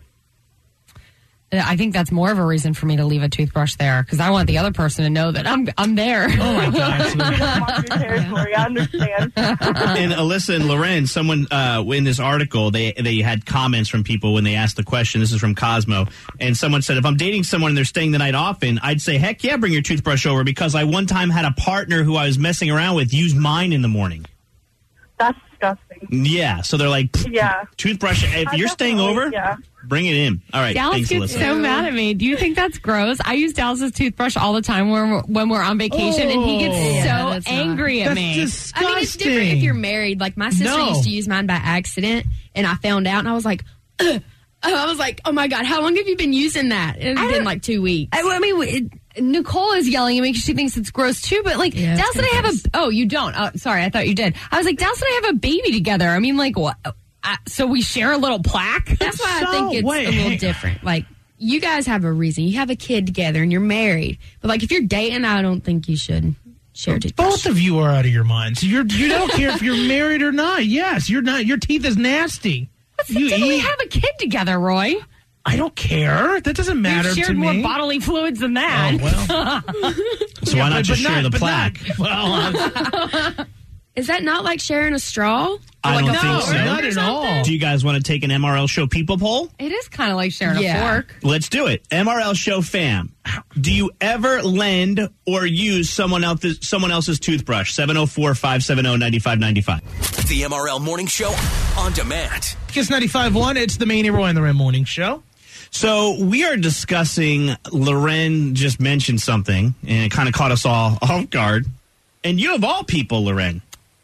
I think that's more of a reason for me to leave a toothbrush there because I want the other person to know that I'm I'm there. Oh my gosh! I'm on your territory. I understand. And Alyssa and Loren, someone uh, in this article, they they had comments from people when they asked the question. This is from Cosmo. And someone said, if I'm dating someone and they're staying the night often, I'd say, heck yeah, bring your toothbrush over because I one time had a partner who I was messing around with use mine in the morning. That's disgusting. Yeah. So they're like, Yeah. toothbrush, if I you're staying over, definitely- yeah. bring it in. All right. Dallas Thanks, gets Alyssa. so mad at me. Do you think that's gross? I use Dallas's toothbrush all the time when we're, when we're on vacation, and he gets Oh. Yeah, so that's not- angry at That's me. disgusting. I mean, it's different if you're married. Like, my sister No. used to use mine by accident, and I found out, and I was like, Ugh. I was like, oh my God, how long have you been using that? It's I been don't- like two weeks. I, I mean, it, Nicole is yelling at me because she thinks it's gross too. But like, Yeah, it's Dallas and I kinda have a. gross. Oh, you don't. Oh, sorry, I thought you did. I was like, Dallas and I have a baby together. I mean, like, what? Uh, so we share a little plaque. That's why So, I think it's wait, a little hang- different. Like, you guys have a reason. You have a kid together and you're married. But like, if you're dating, I don't think you should share a toothbrush. Both of you are out of your minds. You're you don't care if you're married or not. Yes, you're not. Your teeth is nasty. What's the You deal? We eat- have a kid together, Roy. I don't care. That doesn't matter We've to shared more me. bodily fluids than that. Oh, well. So Yeah, why not but- just but share not- the but plaque? not- well, uh, Is that not like sharing a straw? I like don't a think fork so. or not at all. something? Do you guys want to take an M R L Show people poll? It is kind of like sharing Yeah. a fork. Let's do it. M R L Show fam. Do you ever lend or use someone else's someone else's toothbrush? seven oh four, five seven oh, nine five nine five. The M R L Morning Show on demand. Kiss ninety-five point one. It's the Manny Roy and the Ram Morning Show. So we are discussing, Loren just mentioned something, and it kind of caught us all off guard. And you of all people, Loren,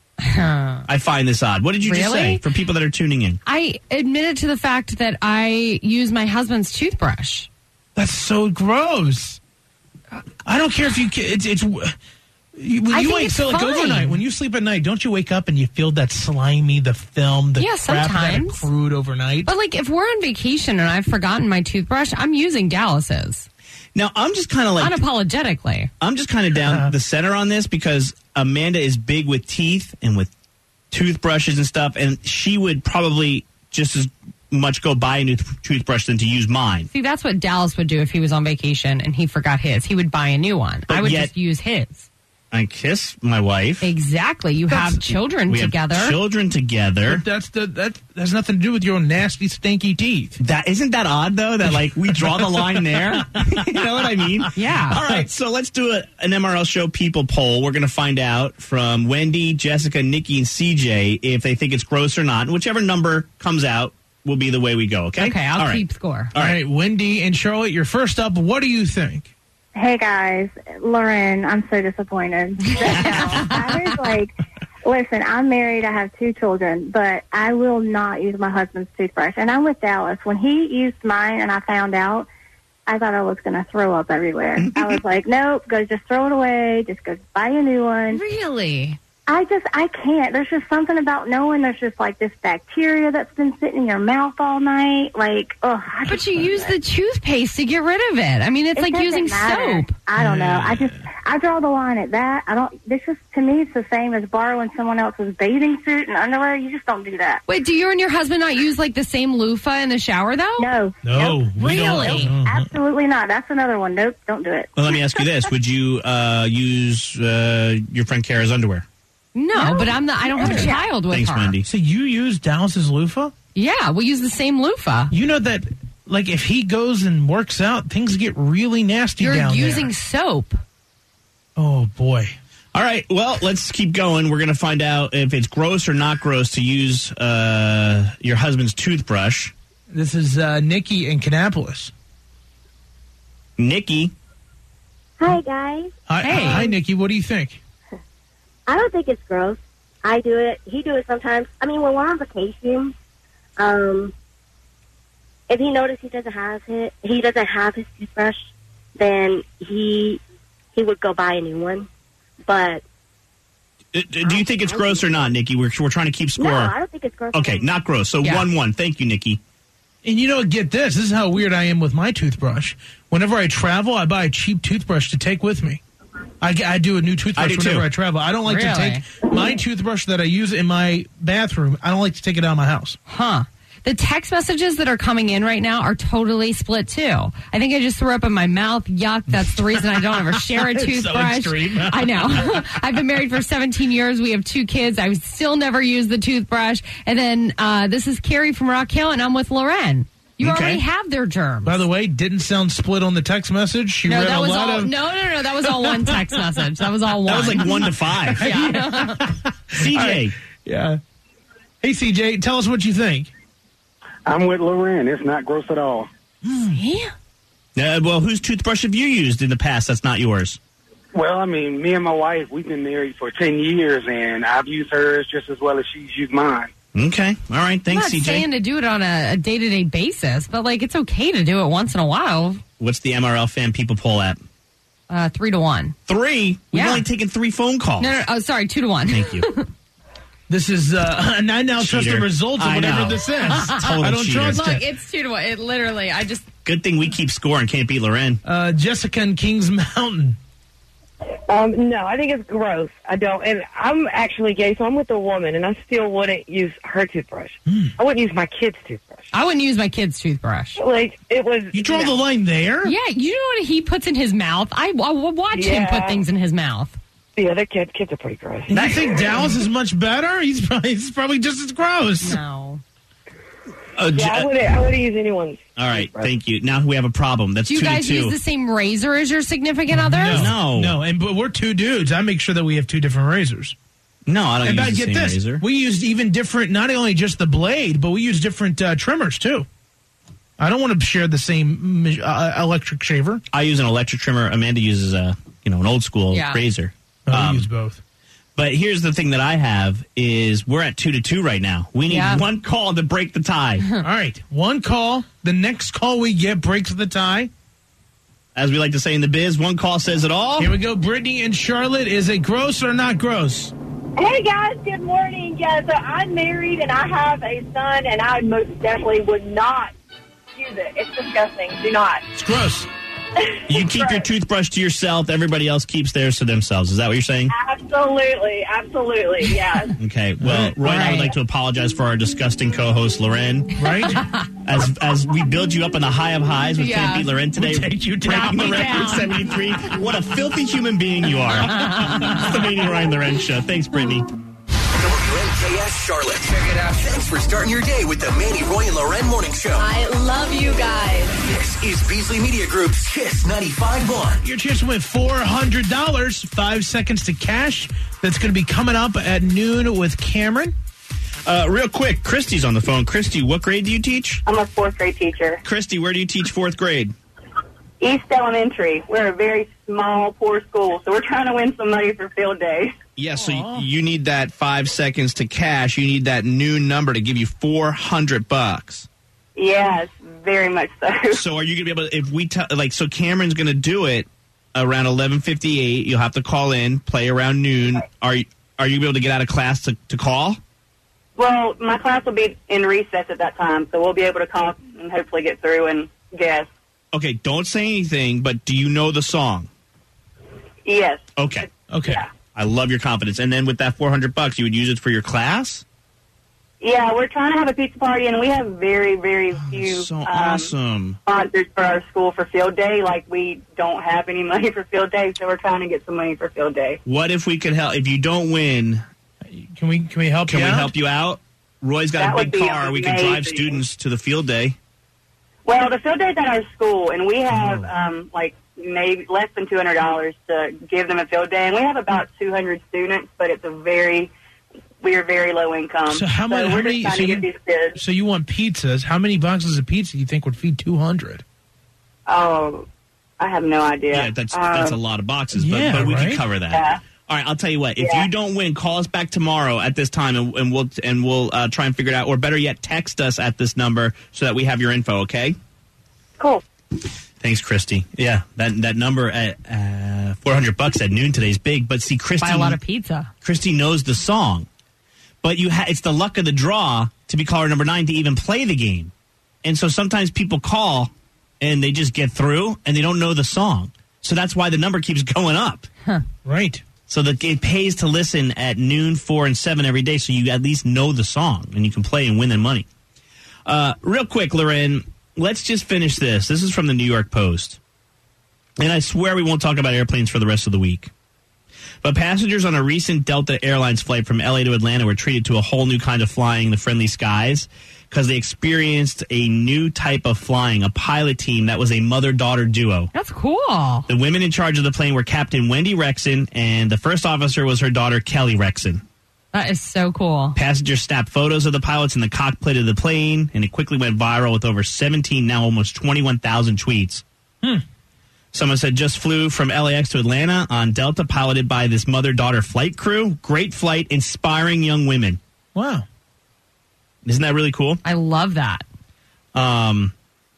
I find this odd. What did you just Really? say for people that are tuning in? I admitted to the fact that I use my husband's toothbrush. That's so gross. I don't care if you. ca- It's it's. You, when I you think wake it's so like fine. overnight, when you sleep at night, don't you wake up and you feel that slimy, the film, the Yeah, crap that sometimes. accrued overnight? But like, if we're on vacation and I've forgotten my toothbrush, I'm using Dallas's Now, I'm just kind of like, unapologetically. I'm just kind of down the center on this because Amanda is big with teeth and with toothbrushes and stuff, and she would probably just as much go buy a new th- toothbrush than to use mine. See, that's what Dallas would do if he was on vacation and he forgot his. He would buy a new one. But I would yet- just use his. I kiss my wife. Exactly. You That's- have children We together. have children together. But that's the that has nothing to do with your nasty, stinky teeth. That isn't that odd though that like we draw the line there. You know what I mean? Yeah. All right, so let's do a, an M R L Show people poll. We're going to find out from Wendy, Jessica, Nikki, and C J if they think it's gross or not. And whichever number comes out will be the way we go. Okay. Okay, I'll All right. keep score. All right, Wendy and Charlotte, you're first up. What do you think? Hey guys, Lauren, I'm so disappointed. I was like, listen, I'm married, I have two children, but I will not use my husband's toothbrush. And I'm with Dallas. When he used mine and I found out, I thought I was going to throw up everywhere. I was like, nope, go just throw it away. Just go buy a new one. Really? I just, I can't. There's just something about knowing there's just like this bacteria that's been sitting in your mouth all night. Like, ugh. I But you use the toothpaste to get rid of it. I mean, it's It like doesn't using matter. soap. I don't know. I just, I draw the line at that. I don't, this is, to me, it's the same as borrowing someone else's bathing suit and underwear. You just don't do that. Wait, do you and your husband not use like the same loofah in the shower though? No. No, Nope. we don't. Really? Uh-huh. Absolutely not. That's another one. Nope. Don't do it. Well, let me ask you this. Would you uh, use uh, your friend Kara's underwear? No, but I'm the, I don't have a child with Thanks, her. Wendy. So you use Dallas's loofah? Yeah, we use the same loofah. You know that, like, if he goes and works out, things get really nasty You're down using there. soap. Oh, boy. All right, well, let's keep going. We're going to find out if it's gross or not gross to use uh, your husband's toothbrush. This is uh, Nikki in Kannapolis. Nikki. Hi, guys. Hi, Hey. hi, Nikki. What do you think? I don't think it's gross. I do it. He do it sometimes. I mean, when we're on vacation, um, if he notices he doesn't have it, he doesn't have his toothbrush, then he he would go buy a new one. But Uh, Do you think it's gross or not, Nikki? We're, we're trying to keep score. no, I don't think it's gross. Okay, not gross. So Yeah. one one. Thank you, Nikki. And you know, get this. This is how weird I am with my toothbrush. Whenever I travel, I buy a cheap toothbrush to take with me. I, I do a new toothbrush I do whenever too. I travel. I don't like to Really? take my toothbrush that I use in my bathroom. I don't like to take it out of my house. Huh. The text messages that are coming in right now are totally split too. I think I just threw up in my mouth. Yuck. That's the reason I don't ever share a It's so toothbrush. extreme. I know. I've been married for seventeen years. We have two kids. I still never use the toothbrush. And then uh, this is Carrie from Rock Hill, and I'm with Loren. You Okay. already have their germs. By the way, didn't sound split on the text message. She no, read that a was lot all. of. No, no, no. That was all one text message. That was all one. That was like one to five. Yeah. C J. Yeah. Hey, C J, tell us what you think. I'm with Loren. It's not gross at all. Yeah. Uh, well, whose toothbrush have you used in the past that's not yours? Well, I mean, me and my wife, we've been married for ten years, and I've used hers just as well as she's used mine. Okay. All right. I'm Thanks, not C J. saying to do it on a, a day-to-day basis, but like it's okay to do it once in a while. What's the M R L fan people poll at? Uh, three to one. Three? We've Yeah. only taken three phone calls. No, no, oh, sorry, two to one. Thank you. This is, uh, and I now trust Cheater. the results of I whatever know. this is. Total I don't cheater. trust Look, it. it's two to one. It literally, I just. Good thing we keep score and can't beat Loren. Uh, Jessica in Kings Mountain. Um, no, I think it's gross. I don't. And I'm actually gay, so I'm with a woman, and I still wouldn't use her toothbrush. Mm. I wouldn't use my kid's toothbrush. I wouldn't use my kid's toothbrush. Like, it was... You draw no. the line there? Yeah, you know what he puts in his mouth? I, I will watch him Yeah. put things in his mouth. The other kid, kids are pretty gross. And you think Dallas is much better? He's probably, he's probably just as gross. No. Uh, Yeah, I wouldn't, I wouldn't use anyone's. All right. Thank you. Now we have a problem. That's Do you two guys to two. use the same razor as your significant others? No. No, and but we're two dudes. I make sure that we have two different razors. No, I don't And use I the get same this. razor. We used even different, not only just the blade, but we use different uh, trimmers too. I don't want to share the same uh, electric shaver. I use an electric trimmer. Amanda uses a you know an old school Yeah. razor. Oh, Um, we use both. But here's the thing that I have is we're at two to two right now. We need Yeah. one call to break the tie. All right, one call. The next call we get breaks the tie. As we like to say in the biz, one call says it all. Here we go. Brittany and Charlotte. Is it gross or not gross? Hey guys, good morning. Yeah, so I'm married and I have a son, and I most definitely would not use it. It's disgusting. Do not. It's gross. You keep your toothbrush to yourself. Everybody else keeps theirs to themselves. Is that what you're saying? Absolutely, absolutely, yes. Okay. Well, Roy and I would like to apologize for our disgusting co-host, Loren. Right? As as we build you up in the high of highs with Yeah. Can't Beat Loren today, We'll take you down. breaking the Knock me record down. seventy-three. What a filthy human being you are. It's the Mania Ryan Loren Show. Thanks, Brittany. W N K S Charlotte. Check it out. Thanks for starting your day with the Manny, Roy, and Loren Morning Show. I love you guys. This is Beasley Media Group's Kiss ninety-five point one. Your chance to win four hundred dollars, five seconds to cash. That's going to be coming up at noon with Cameron. Uh, real quick, Christy's on the phone. Christy, what grade do you teach? I'm a fourth grade teacher. Christy, where do you teach fourth grade? East Elementary. We're a very small, poor school, so we're trying to win some money for field day. Yeah, so y- you need that five seconds to cash. You need that noon number to give you four hundred bucks. Yes, very much so. So are you going to be able to, if we, t- like, so Cameron's going to do it around eleven fifty-eight. You'll have to call in, play around noon. Are you, are you going to be able to get out of class to, to call? Well, my class will be in recess at that time, so we'll be able to call and hopefully get through and guess. Okay, don't say anything, but do you know the song? Yes. Okay. Okay. Yeah. I love your confidence. And then with that four hundred bucks, you would use it for your class? Yeah, we're trying to have a pizza party, and we have very, very few So um, awesome. sponsors for our school for field day. Like, we don't have any money for field day, so we're trying to get some money for field day. What if we could help? If you don't win, can we can we help can you we out? help you out? Roy's got That a would big be car. We can drive amazing. students to the field day. Well, the field day's at our school, and we have, um, like, maybe less than two hundred dollars to give them a field day. And we have about two hundred students, but it's a very, we're very low income. So how many? we're how just many? trying So to you, get these kids. so you want pizzas? How many boxes of pizza do you think would feed two hundred? Oh, I have no idea. Yeah, that's Um, that's a lot of boxes, but, yeah, but we right? can cover that. Yeah. All right, I'll tell you what. If Yeah. you don't win, call us back tomorrow at this time, and, and we'll and we'll uh, try and figure it out. Or better yet, text us at this number so that we have your info. Okay. Cool. Thanks, Christy. Yeah, that that number at uh, four hundred bucks at noon today is big. But see, Christy, Buy a lot of pizza. Christy knows the song, but you ha- it's the luck of the draw to be caller number nine to even play the game. And so sometimes people call and they just get through and they don't know the song. So that's why the number keeps going up. Huh. Right. So that it pays to listen at noon, four, and seven every day, so you at least know the song and you can play and win the money. Uh, real quick, Loren, let's just finish this. This is from the New York Post. And I swear we won't talk about airplanes for the rest of the week. But passengers on a recent Delta Airlines flight from L A to Atlanta were treated to a whole new kind of flying, the friendly skies, because they experienced a new type of flying, a pilot team that was a mother-daughter duo. That's cool. The women in charge of the plane were Captain Wendy Rexon, and the first officer was her daughter, Kelly Rexon. That is so cool. Passengers snapped photos of the pilots in the cockpit of the plane, and it quickly went viral with over seventeen, now almost twenty-one thousand tweets. Hmm. Someone said, just flew from L A X to Atlanta on Delta, piloted by this mother-daughter flight crew. Great flight, inspiring young women. Wow. Isn't that really cool? I love that. Um,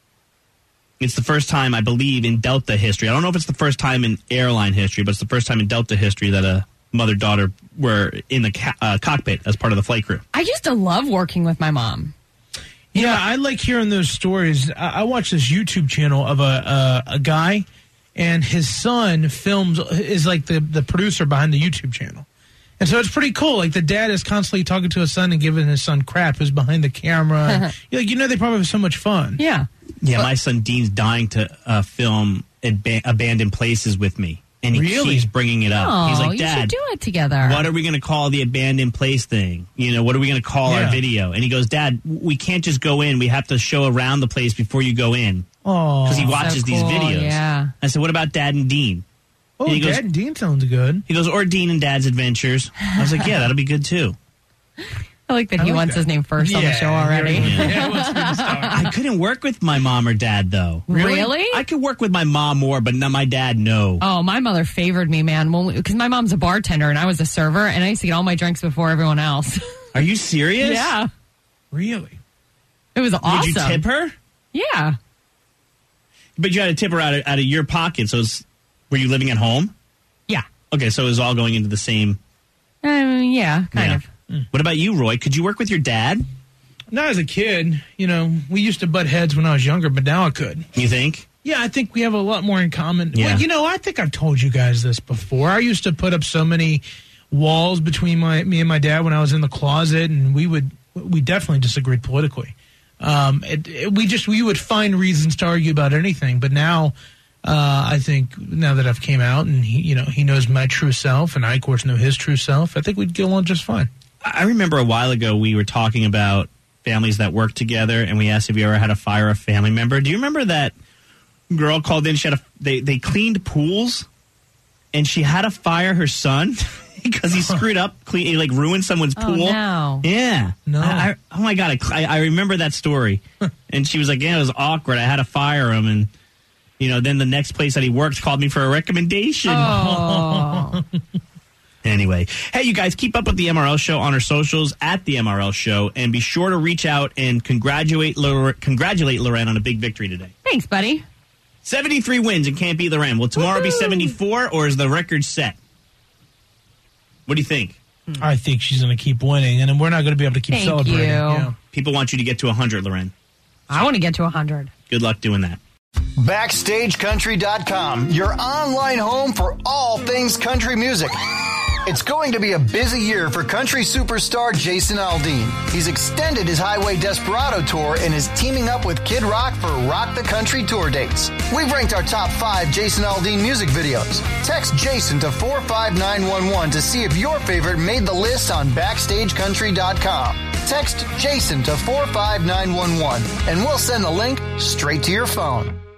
it's the first time, I believe, in Delta history. I don't know if it's the first time in airline history, but it's the first time in Delta history that a mother-daughter were in the ca- uh, cockpit as part of the flight crew. I used to love working with my mom. Yeah, I like hearing those stories. I, I watched this YouTube channel of a uh, a guy, and his son films is like the the producer behind the YouTube channel, and so it's pretty cool. Like the dad is constantly talking to his son and giving his son crap who's behind the camera. You're like, you know, they probably have so much fun. Yeah, yeah. My son Dean's dying to uh, film Ab- Abandoned Places with me, and he Really? keeps bringing it up. Oh, He's like, you Dad, should do it together. what are we going to call the abandoned place thing? You know, what are we going to call Yeah. our video? And he goes, Dad, we can't just go in. We have to show around the place before you go in. Oh, Because he watches so these cool, videos. yeah. I said, what about Dad and Dean? Oh, And he goes- Dad and Dean sounds good. He goes, or Dean and Dad's Adventures. I was like, yeah, that'll be good too. I like that I he like wants that. his name first on the Yeah, show already. Yeah. Yeah, it was good stuff. I couldn't work with my mom or dad, though. Really? I could work with my mom more, but not my dad, no. Oh, my mother favored me, man. Because my mom's a bartender and I was a server, and I used to get all my drinks before everyone else. Are you serious? Yeah, Really? it was awesome. Would you tip her? Yeah. But you had to tip her out of, out of your pocket. So it's, were you living at home? Yeah. Okay, so it was all going into the same. Um, yeah, kind Yeah. of. What about you, Roy? Could you work with your dad? Not as a kid. You know, we used to butt heads when I was younger, but now I could. You think? Yeah, I think we have a lot more in common. Yeah. Well, you know, I think I've told you guys this before. I used to put up so many walls between my me and my dad when I was in the closet, and we would we definitely disagreed politically. Um, it, it, we just we would find reasons to argue about anything. But now, uh, I think now that I've came out and he, you know, he knows my true self, and I of course know his true self, I think we'd get along just fine. I remember a while ago we were talking about families that work together, and we asked if you ever had to fire a family member. Do you remember that girl called in? She had a, they they cleaned pools, and she had to fire her son because he screwed up, clean, he like ruined someone's Oh, pool. no. Yeah, No. I, I, oh my god, I, I remember that story, and she was like, "Yeah, it was awkward. I had to fire him." And You know, then the next place that he worked called me for a recommendation. Oh. Anyway, hey, you guys, keep up with the M R L Show on our socials at the M R L Show, and be sure to reach out and congratulate Lor- congratulate Loren on a big victory today. Thanks, buddy. seventy-three wins and can't beat Loren. Will tomorrow Woo-hoo! be seventy-four, or is the record set? What do you think? I think she's going to keep winning, and then we're not going to be able to keep Thank celebrating. you. Yeah. People want you to get to one hundred, Loren. I want to get to one hundred. Good luck doing that. Backstage Country dot com, your online home for all things country music. It's going to be a busy year for country superstar Jason Aldean. He's extended his Highway Desperado tour and is teaming up with Kid Rock for Rock the Country tour dates. We've ranked our top five Jason Aldean music videos. Text Jason to four five nine one one to see if your favorite made the list on Backstage Country dot com. Text Jason to four five nine one one and we'll send the link straight to your phone.